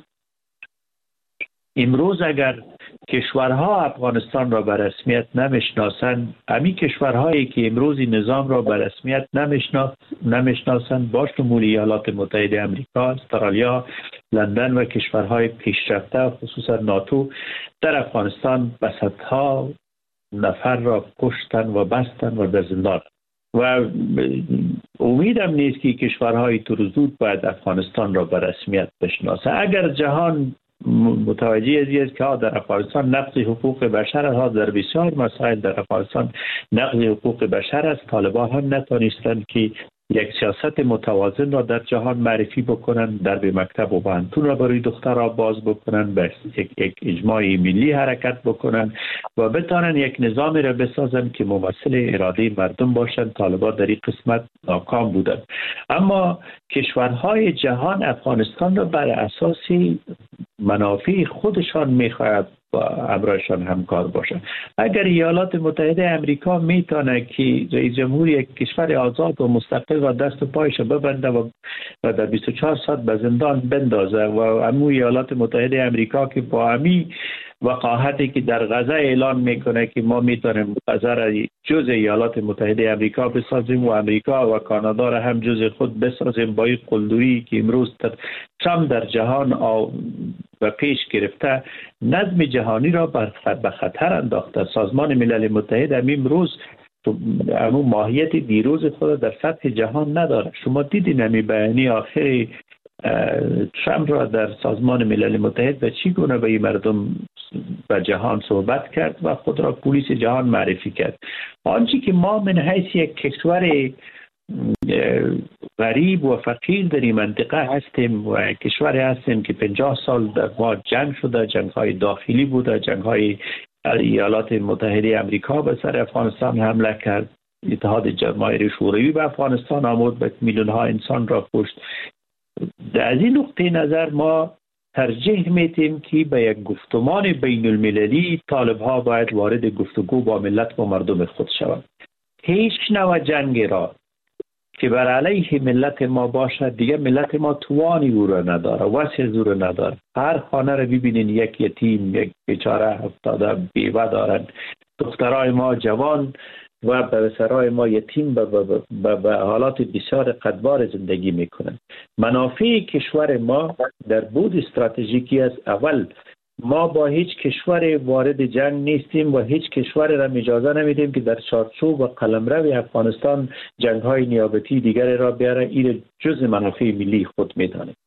امروز اگر کشورها افغانستان را به رسمیت نمیشناسند، همین کشورهایی که امروز نظام را به رسمیت نمیشناسند با شمول ایالات متحده آمریکا، استرالیا، لندن و کشورهای پیشرفته خصوصا ناتو در افغانستان به صدها نفر را کشتن و بستن و در زندان و امیدم نیست که کشورهای زود باید افغانستان را به رسمیت بشناسه. اگر جهان متوجه است که در افغانستان نقض حقوق بشر ها در بسیار مسائل در افغانستان نقض حقوق بشر است، طالبان هم نتونستند که یک سیاست متوازن را در جهان معرفی بکنند، در به مکتب و پانتون را برای دخترها باز بکنند، به یک اجماع ملی حرکت بکنند و بتانند یک نظامی را بسازند که ممثل اراده مردم باشند. طالبان در این قسمت ناکام بودند، اما کشورهای جهان افغانستان را بر اساس منافع خودشان میخواهد با همراهشان همکار باشند. اگر ایالات متحده آمریکا میتونه که رئیس جمهور یک کشور آزاد و مستقل و دست و پایش ببنده و در 24 ساعت به زندان بندازه و امو ایالات متحده آمریکا که با همی وقاحتی که در غزه اعلان میکنه که ما میتونیم غزه را جز ایالات متحده آمریکا بسازیم و آمریکا و کانادا را هم جز خود بسازیم، با این قلدری که امروز ترامپ در جهان و پیش گرفته نظم جهانی را به خطر انداخته. سازمان ملل متحد امروز همون ماهیت دیروز خود در سطح جهان نداره. شما دیدین همی بیانی آخری ترامپ را در سازمان ملل متحد و چی گونه به مردم و جهان صحبت کرد و خود را پلیس جهان معرفی کرد. آنچه که ما من حیث یک کشور غریب و فقیر در این منطقه هستیم و کشوری هستیم که 50 سال در ما جنگ شده، جنگ های داخلی بوده، جنگ های ایالات متحده آمریکا به سر افغانستان حمله کرد، اتحاد جماهیر شوروی به افغانستان آمد و میلیون ها انسان را کشت. از این نقطه نظر ما ترجیح میدیم که به یک گفتمان بین المللی طالب ها باید وارد گفتگو با ملت و مردم خود شوند. هیچ نوع جنگ را که بر علیه ملت ما باشد دیگه ملت ما توانی او را نداره، وسع او را نداره. هر خانه را ببینین یک یتیم، یک بیچاره افتاده بیوه دارند، دخترای ما جوان و پسرای ما یتیم به حالات بسیار قدبار زندگی میکنند. منافع کشور ما در بود استراتژیکی است. اول ما با هیچ کشور وارد جنگ نیستیم و هیچ کشور را اجازه نمیدیم که در چارچوب و قلمرو افغانستان جنگ‌های نیابتی دیگر را بیاره. این جز منافع ملی خود میدانیم.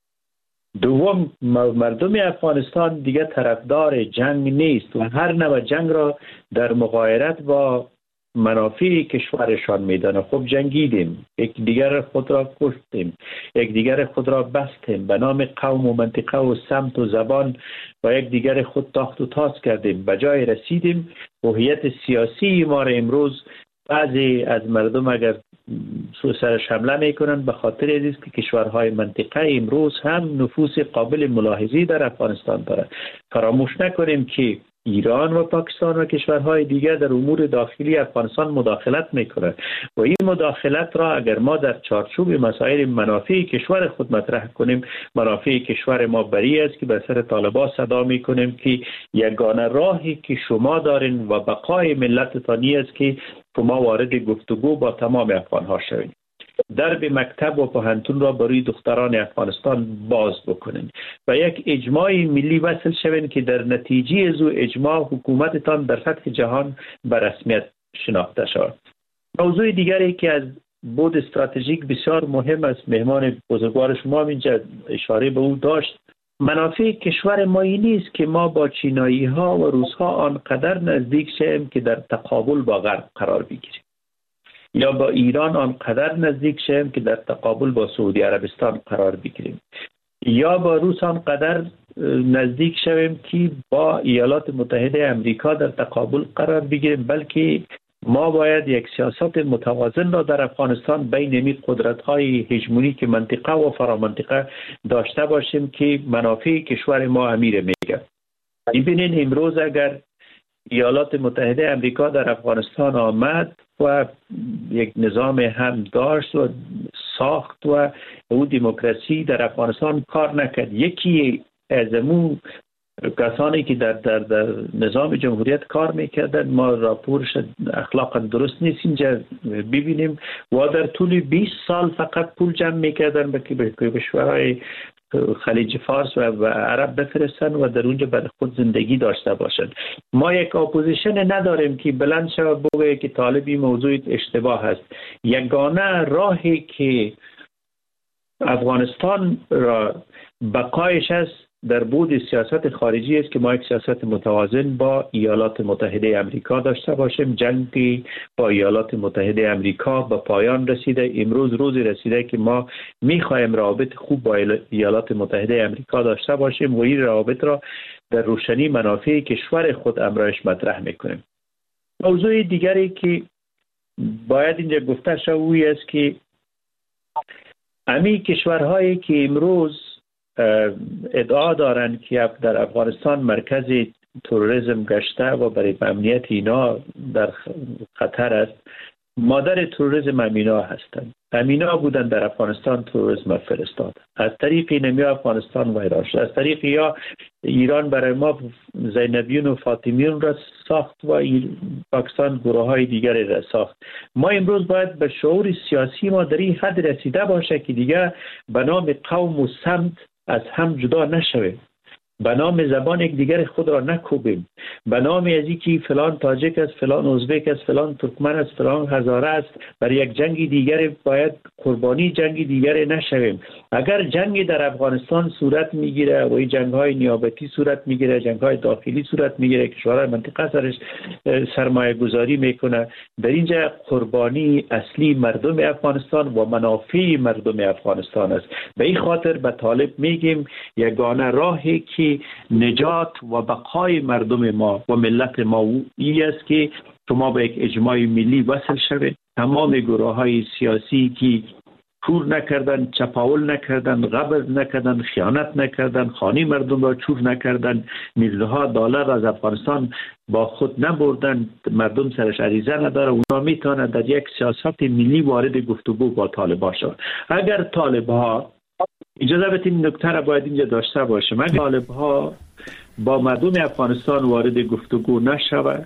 دوم، مردم افغانستان دیگر طرفدار جنگ نیست و هر نوع جنگ را در مغایرت با منافع کشورشان میدانه. خب جنگیدیم، یک دیگر خود را کشتیم، یک دیگر خود را بستیم به نام قوم و منطقه و سمت و زبان و یک دیگر خود تاخت و تاز کردیم. به جای رسیدیم هویت سیاسی ما را امروز بعضی از مردم اگر سرش حمله میکنن به خاطر این است که کشورهای منطقه امروز هم نفوذ قابل ملاحظه‌ای در افغانستان دارد. فراموش نکنیم که ایران و پاکستان و کشورهای دیگر در امور داخلی افغانستان مداخلت میکنند و این مداخلت را اگر ما در چارچوب مسائل منافع کشور خود مطرح کنیم، منافع کشور ما بری است که به سر طالبان صدا میکنیم که یگانه راهی که شما دارین و بقای ملتتانی است که شما وارد گفتگو با تمام افغانها شوید. درب مکتب و پانتون را برای دختران افغانستان باز بکنین و یک اجماع ملی وصل شوین که در نتیجه از او اجماع حکومتتان در سطح جهان به رسمیت شناخته شود. موضوع دیگری که از بود استراتژیک بسیار مهم است، مهمان بزرگوار شما اینجا اشاره به او داشت، منافع کشور ما این نیست که ما با چینایی ها و روس ها آنقدر نزدیک شویم که در تقابل با غرب قرار بگیریم. یا با ایران آنقدر نزدیک شویم که در تقابل با سعودی عربستان قرار بگیریم، یا با روس آنقدر نزدیک شویم که با ایالات متحده امریکا در تقابل قرار بگیریم، بلکه ما باید یک سیاست متوازن را در افغانستان بین این قدرت‌های هژمونیک منطقه و فرامنطقه داشته باشیم که منافع کشور ما امیر میگه. ببینین امروز اگر ایالات متحده امریکا در افغانستان آمد و یک نظام هم داشت و ساخت و او دموکراسی در افغانستان کار نکرد، یکی از امون کسانی که در نظام جمهوریت کار میکردن، ما راپورش اخلاقا درست نیست اینجا ببینیم، و در طول 20 سال فقط پول جمع میکردن به کشورهای خلیج فارس و عرب بفرستن و در اونجا بر خود زندگی داشته باشند. ما یک اپوزیشن نداریم که بلند شود بگه که طالبی موضوع اشتباه است. یگانه راهی که افغانستان را بقایش است در بود سیاست خارجی است که ما یک سیاست متوازن با ایالات متحده امریکا داشته باشیم. جنگی با ایالات متحده امریکا به پایان رسیده، امروز روزی رسیده که ما میخوایم روابط خوب با ایالات متحده امریکا داشته باشیم و این روابط را در روشنی منافع کشور خود امرایش مطرح میکنیم. موضوع دیگری که باید اینجا گفته شود است که امی کشورهایی که امروز ادعا دارند که در افغانستان مرکز تروریسم گشته و برای امنیت اینا در خطر است، مادر تروریسم امینا هستند. امینا بودن در افغانستان تروریسم فرستاد، از طریق نمی افغانستان ویران شد، از طریق یا ایران برای ما زینبیون و فاطمیون را ساخت و پاکستان گروه های دیگری را ساخت. ما امروز باید به شعور سیاسی ما در این حد رسیده باشه که دیگه به نام قوم و سمت از هم جدا نشویم، به نام زبان یک دیگر خود را نکوبیم، به نام از اینکه فلان تاجیک است، فلان ازبک است، فلان ترکمن است، فلان هزاره است، برای یک جنگ دیگر باید قربانی جنگ دیگر نشویم. اگر جنگ در افغانستان صورت میگیره و این جنگ های نیابتی صورت میگیره، جنگ های داخلی صورت میگیره، کشورهای منطقه سرش سرمایه گذاری میکنه، در اینجا قربانی اصلی مردم افغانستان و منافع مردم افغانستان است. به این خاطر به طالب میگیم یگانه راهی که نجات و بقای مردم ما و ملت ما این است که شما به یک اجماع ملی وصل شوید. تمام گروه های سیاسی که چور نکردن، چپاول نکردن، غبر نکردن، خیانت نکردن، خانه مردم را چور نکردن، میلیاردها دلار از افغانستان با خود نبردن، مردم سرش عریضه نداره، اونا میتونه در یک سیاست ملی وارد گفتگو با طالبان شود. اگر طالبها اجازه بدید این نکته را باید اینجا داشته باشیم، اگر طالبها با مردم افغانستان وارد گفتگو نشود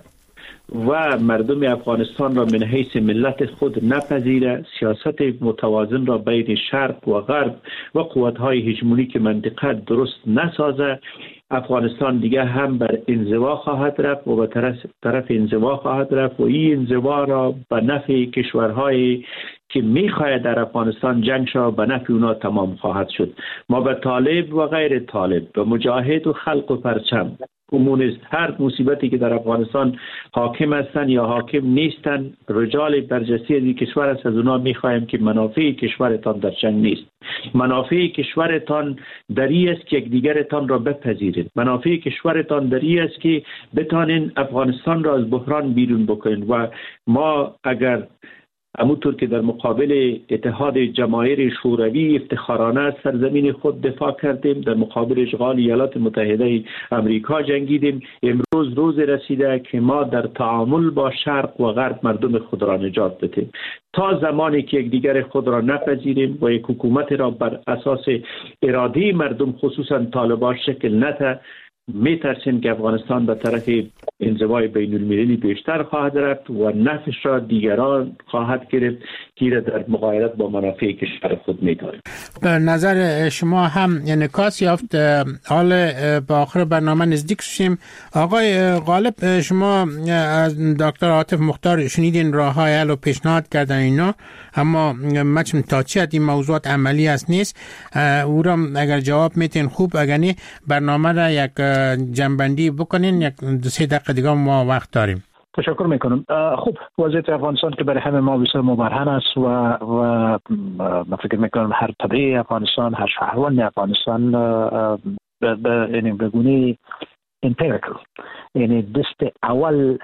و مردم افغانستان را من حیث ملت خود نپذیره، سیاست متوازن را بین شرق و غرب و قوت‌های هژمونیک منطقه درست نسازه، افغانستان دیگه هم بر انزوا خواهد رفت و به طرف انزوا خواهد رفت و این انزوا را به نفع کشورهای که میخواهد در افغانستان جنگ شود به نفع اونا تمام خواهد شد. ما به طالب و غیر طالب، به مجاهد و خلق و پرچم، کمونیست، هر مصیبتی که در افغانستان حاکم هستند یا حاکم نیستند، رجال برجسته از این کشور است، از اونا میخواهیم که منافع کشورتان در جنگ نیست. منافع کشورتان در این است که یک دیگرتان را بپذیرید. منافع کشورتان در این است که بتانین افغانستان را از بحران بیرون بکنید و ما اگر همونطور که در مقابل اتحاد جماهیر شوروی افتخارانه از سرزمین خود دفاع کردیم، در مقابل اشغال ایالات متحده امریکا جنگیدیم، امروز روز رسیده که ما در تعامل با شرق و غرب مردم خود را نجات بدیم. تا زمانی که یک دیگر خود را نپذیریم و یک حکومت را بر اساس اراده مردم خصوصا طالبان شکل نده، میترسیم که افغانستان به طرف انزوای بین المللی بیشتر خواهد رفت و نفعش را دیگران خواهد گرفت که در مقایرت با منافع کشور خود می‌داریم. به نظر شما هم انعکاس یافت. حال به آخر برنامه نزدیک شیم. آقای غالب، شما از دکتر عاطف مختار شنیدین راه‌های حل و پیشنهاد کردن اینا، اما مچم تا چی این موضوعات عملی است نیست. او را اگر جواب میتین خوب، اگر نه برنامه را یک جنبندی بکنین، یک 2-3 دقیقه دیگه ما وقت داریم. تشکر میکنم. خب وضعیت افغانستان که برای همه ما بسیار مبرهن است و من فکر میکنم هر طبقه افغانستان، هر شهروند افغانستان به گونه امپیریکل، یعنی دست اول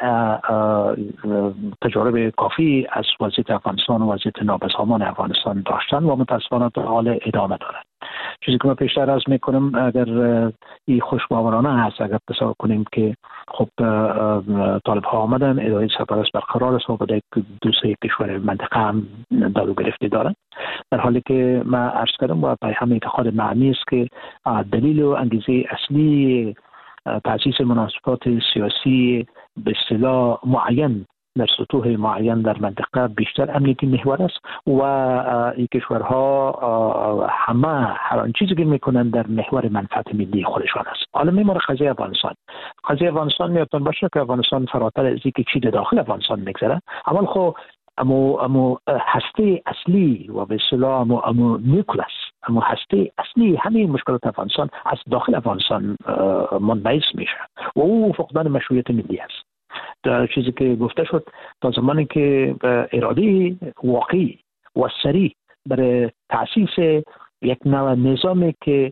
تجربه کافی از وضعیت افغانستان و وضعیت نابسامان افغانستان داشتن و متاسفانه تا حال ادامه دارد. چیزی که من پیشتر عرض میکنم، اگر این خوشباورانه هست، اگر تصور کنیم که خب طالب ها آمدن، اداره سرپرست برقرار است و بده دو سه کشور منطقه هم دارو گرفته دارن، در حالی که من عرض کردم و به همه اعتقاد معنی است که دلیل و انگیزه اصلی تأسیس مناسبات سیاسی به اصطلاح معین در سطوح معین در منطقه بیشتر امنیتی محور است و این کشورها همه هر آن چیزی که میکنن در محور منفعت ملی خودشان است. حالا میمونه قضیه افغانستان. قضیه افغانستان میتون باشه که افغانستان فراتر از اینکه چی داخل افغانستان میگذره، اول خو امو هسته اصلی و به اصطلاح امو نیوکلس، امو هسته اصلی همه مشکلات افغانستان از داخل افغانستان منبعث میشه و او فقدان مشروعیت ملی است. در چیزی که گفته شد، تا زمانی که اراده واقعی و سریع برای تأسیس یک نوع نظامی که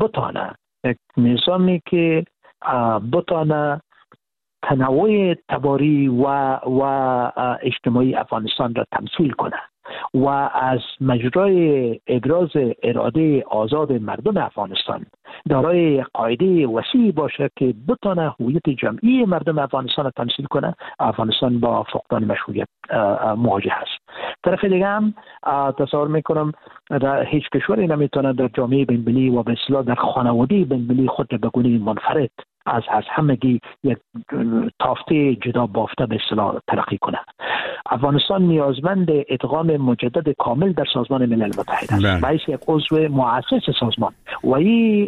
بتانه تنوع تباری و اجتماعی افغانستان را تمثیل کنه و از مجرای ابراز اراده آزاد مردم افغانستان دارای قاعده وسیع باشه که بتونه هویت جمعی مردم افغانستان را تمثیل کنه، افغانستان با فقدان مشروعیت مواجه است. طرف دیگه هم تصور میکنم هیچ کشوری نمیتونه در جامعه بین‌المللی و به اصطلاح در خانواده بین‌المللی خود را به گونه منفرد از همگی یک تافته جدا بافته به اصطلاح ترقی کنه. افغانستان نیازمند ادغام مجدد کامل در سازمان ملل متحد است. باعث یک عضو مؤسس سازمان و این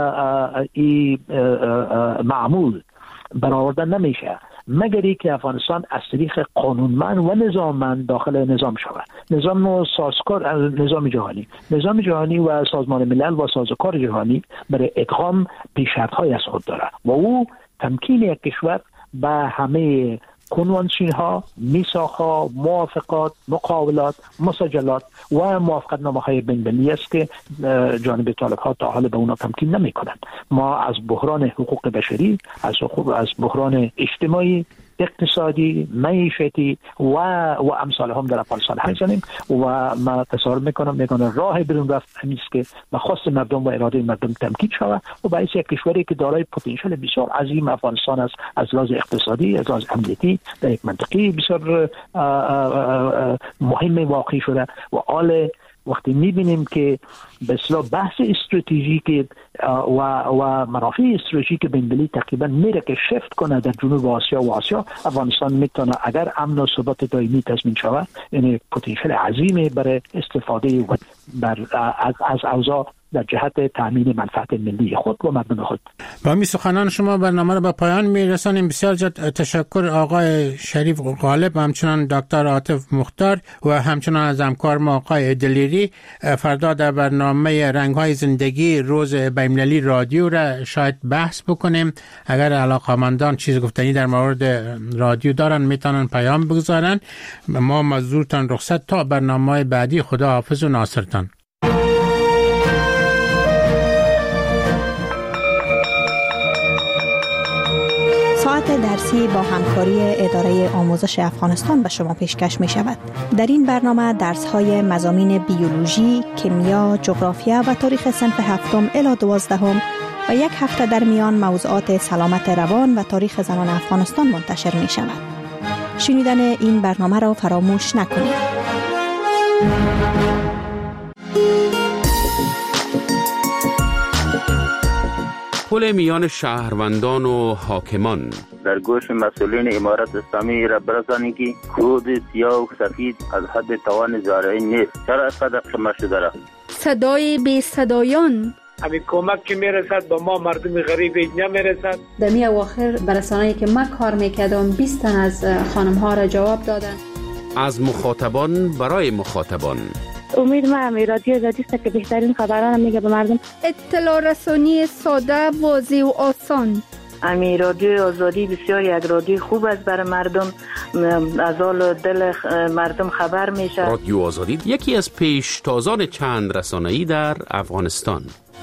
معمول برآورده نمیشه مگر که افغانستان از طریق قانونمند و نظاممند داخل نظام شود. نظام سازکار نظام جهانی و سازمان ملل و سازوکار جهانی برای ادغام پیشرفت‌های از خود دارد و او تمکین یک کشور به همه کنوانسیون ها، میثاق ها، موافقات، مقاولات، مسجلات و موافقت نامه های بین‌المللی است که جانب طالب ها تا حال به اونا تمکین نمی کنند. ما از بحران حقوق بشری، از بحران اجتماعی، اقتصادی، معیشتی و امثال هم در افغانستان حرف زنیم و ما تصور میکنم راه بیرون رفت همین است که به خواست مردم و اراده مردم تمکین شود و باعث یک کشوری که دارای پتانسیل بسیار عظیم افغانستان است، از لحاظ اقتصادی، از لحاظ امنیتی در یک منطقه بسیار مهم واقع شده و آل وقتی میبینیم که به اصطلاح بحث استراتژیک و منافع استراتژیک بین‌المللی تقریبا میره که شفت کنه در جنوب آسیا و آسیا، افغانستان میتونه اگر امن و ثبات دائمی تضمین شود یعنی پتانسیل عظیمی برای استفاده از اوضاع در جهت تامین منفعت ملی خود و مردم خود. با می سخنان شما برنامه را به پایان میرسانیم. بسیار تشکر آقای شریف غالب، همچنان دکتر عاطف مختار و همچنان از همکار ما آقای دلیری. فردا در برنامه رنگ‌های زندگی روز بین‌المللی رادیو را شاید بحث بکنیم. اگر علاقه‌مندان چیز گفتنی در مورد رادیو دارن میتونن پیام بگذارن. ما مزدورتان رخصت تا برنامه بعدی. خدا حافظ و ناصرتان. ساعت درسی با همکاری اداره آموزش افغانستان به شما پیشکش می شود. در این برنامه درس‌های مضامین بیولوژی، کیمیا، جغرافیا و تاریخ صنف 7 الی 12 و یک هفته در میان موضوعات سلامت روان و تاریخ زنان افغانستان منتشر می شود. شنیدن این برنامه را فراموش نکنید. پل میان شهروندان و حاکمان. در گوش مسئولین امارت اسلامی را برسانید که کود سیاه و سفید از حد توان زارعین نیست. چرا اینقدر شما شده را؟ صدای بی صدایان. همین کمک که میرسد با ما مردم غریب نمیرسد. در می اواخر برسانه‌ای که من کار میکردم 20 تن از خانم ها را جواب دادن. از مخاطبان برای مخاطبان. امید ما رادیو زدیست که بهترین خبران میگه به مردم. اطلاع رسانی ساده، واضح و آسان. امی رادیو آزادی بسیار یک رادیو خوب است برای مردم، از حال دل مردم خبر میشه. رادیو آزادی یکی از پیشتازان چند رسانه‌ای در افغانستان.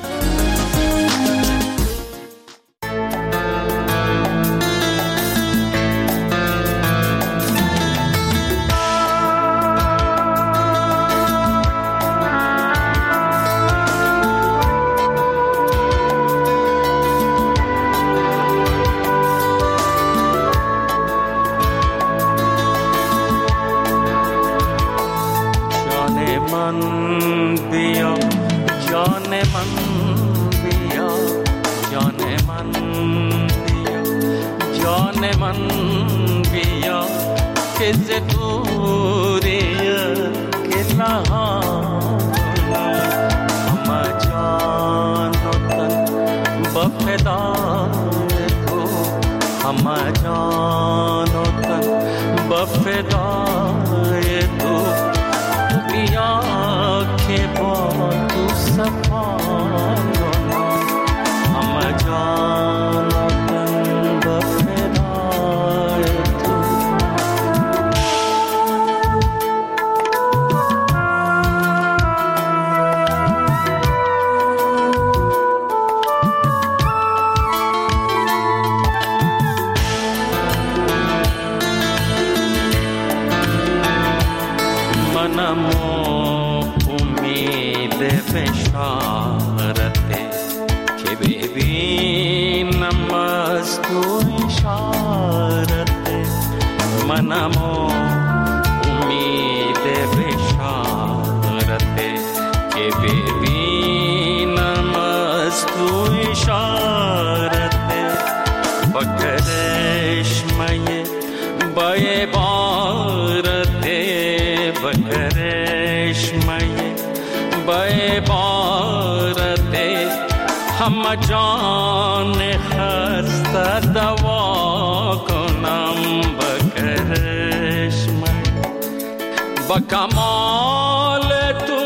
बकमाल तू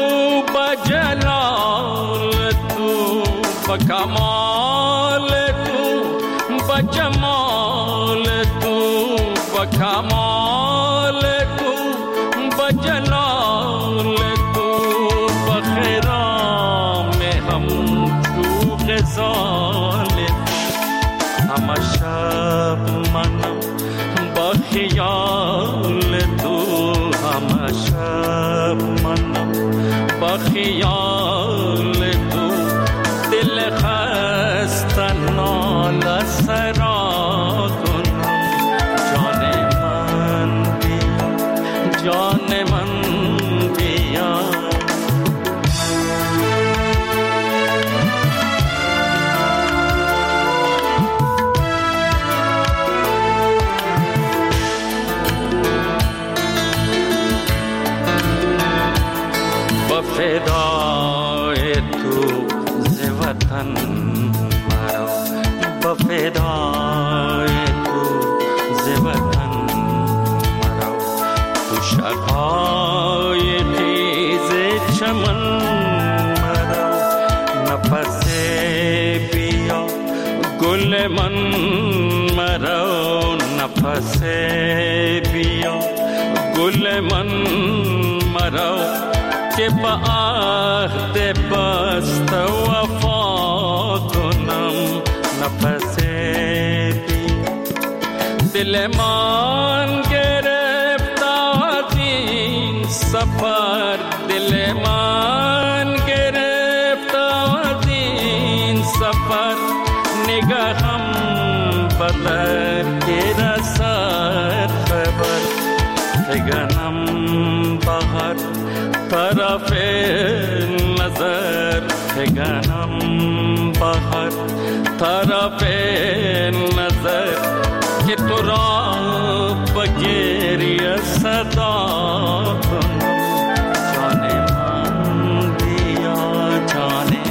बजलाल तू बकमाल तू बजमाल तू बकमाल तू बजलाल तू बखरा में हम तू ग़ज़ाल हम शब मना बखियाल तू हम शब मना बखियाल तू दिल खस्ता नाला सरा कुना जाने मन दिया बफेदाए तू ज़े वतन मरो बफेदाए तू ज़े वतन मरो तू शक़ाए ज़े चमन मरो नफसे पिया गुल मन मरो नफसे पिया गुल मन मरो के बात बस्त वफा कुनम नफसे भी दिल मान गिरफ्तारीन सफर दिल मान गिरफ्तारीन सफर निगाहम बदर के रसद खबर गगनम बहर तरफ़े नजर गगनम बहर तरफ़े नजर कि तुरा बगैर सदा जाने मन दिया जाने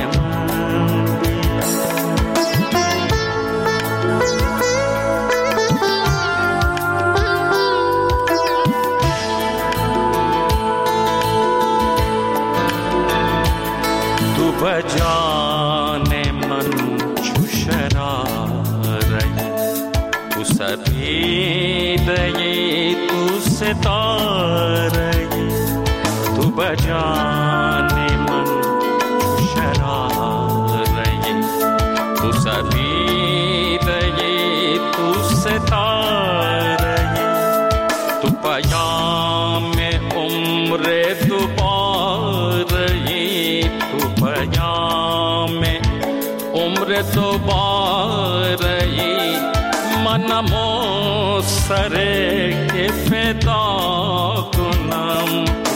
बजाने मन छुशरा रही सफेद तू सितारे तू बजाने मन शरारे तू सफेद तू सितारे तू पयाम उम्र दुबारे तू पयाम उम्र दुबारे मनमो सरे के फिदा कुनम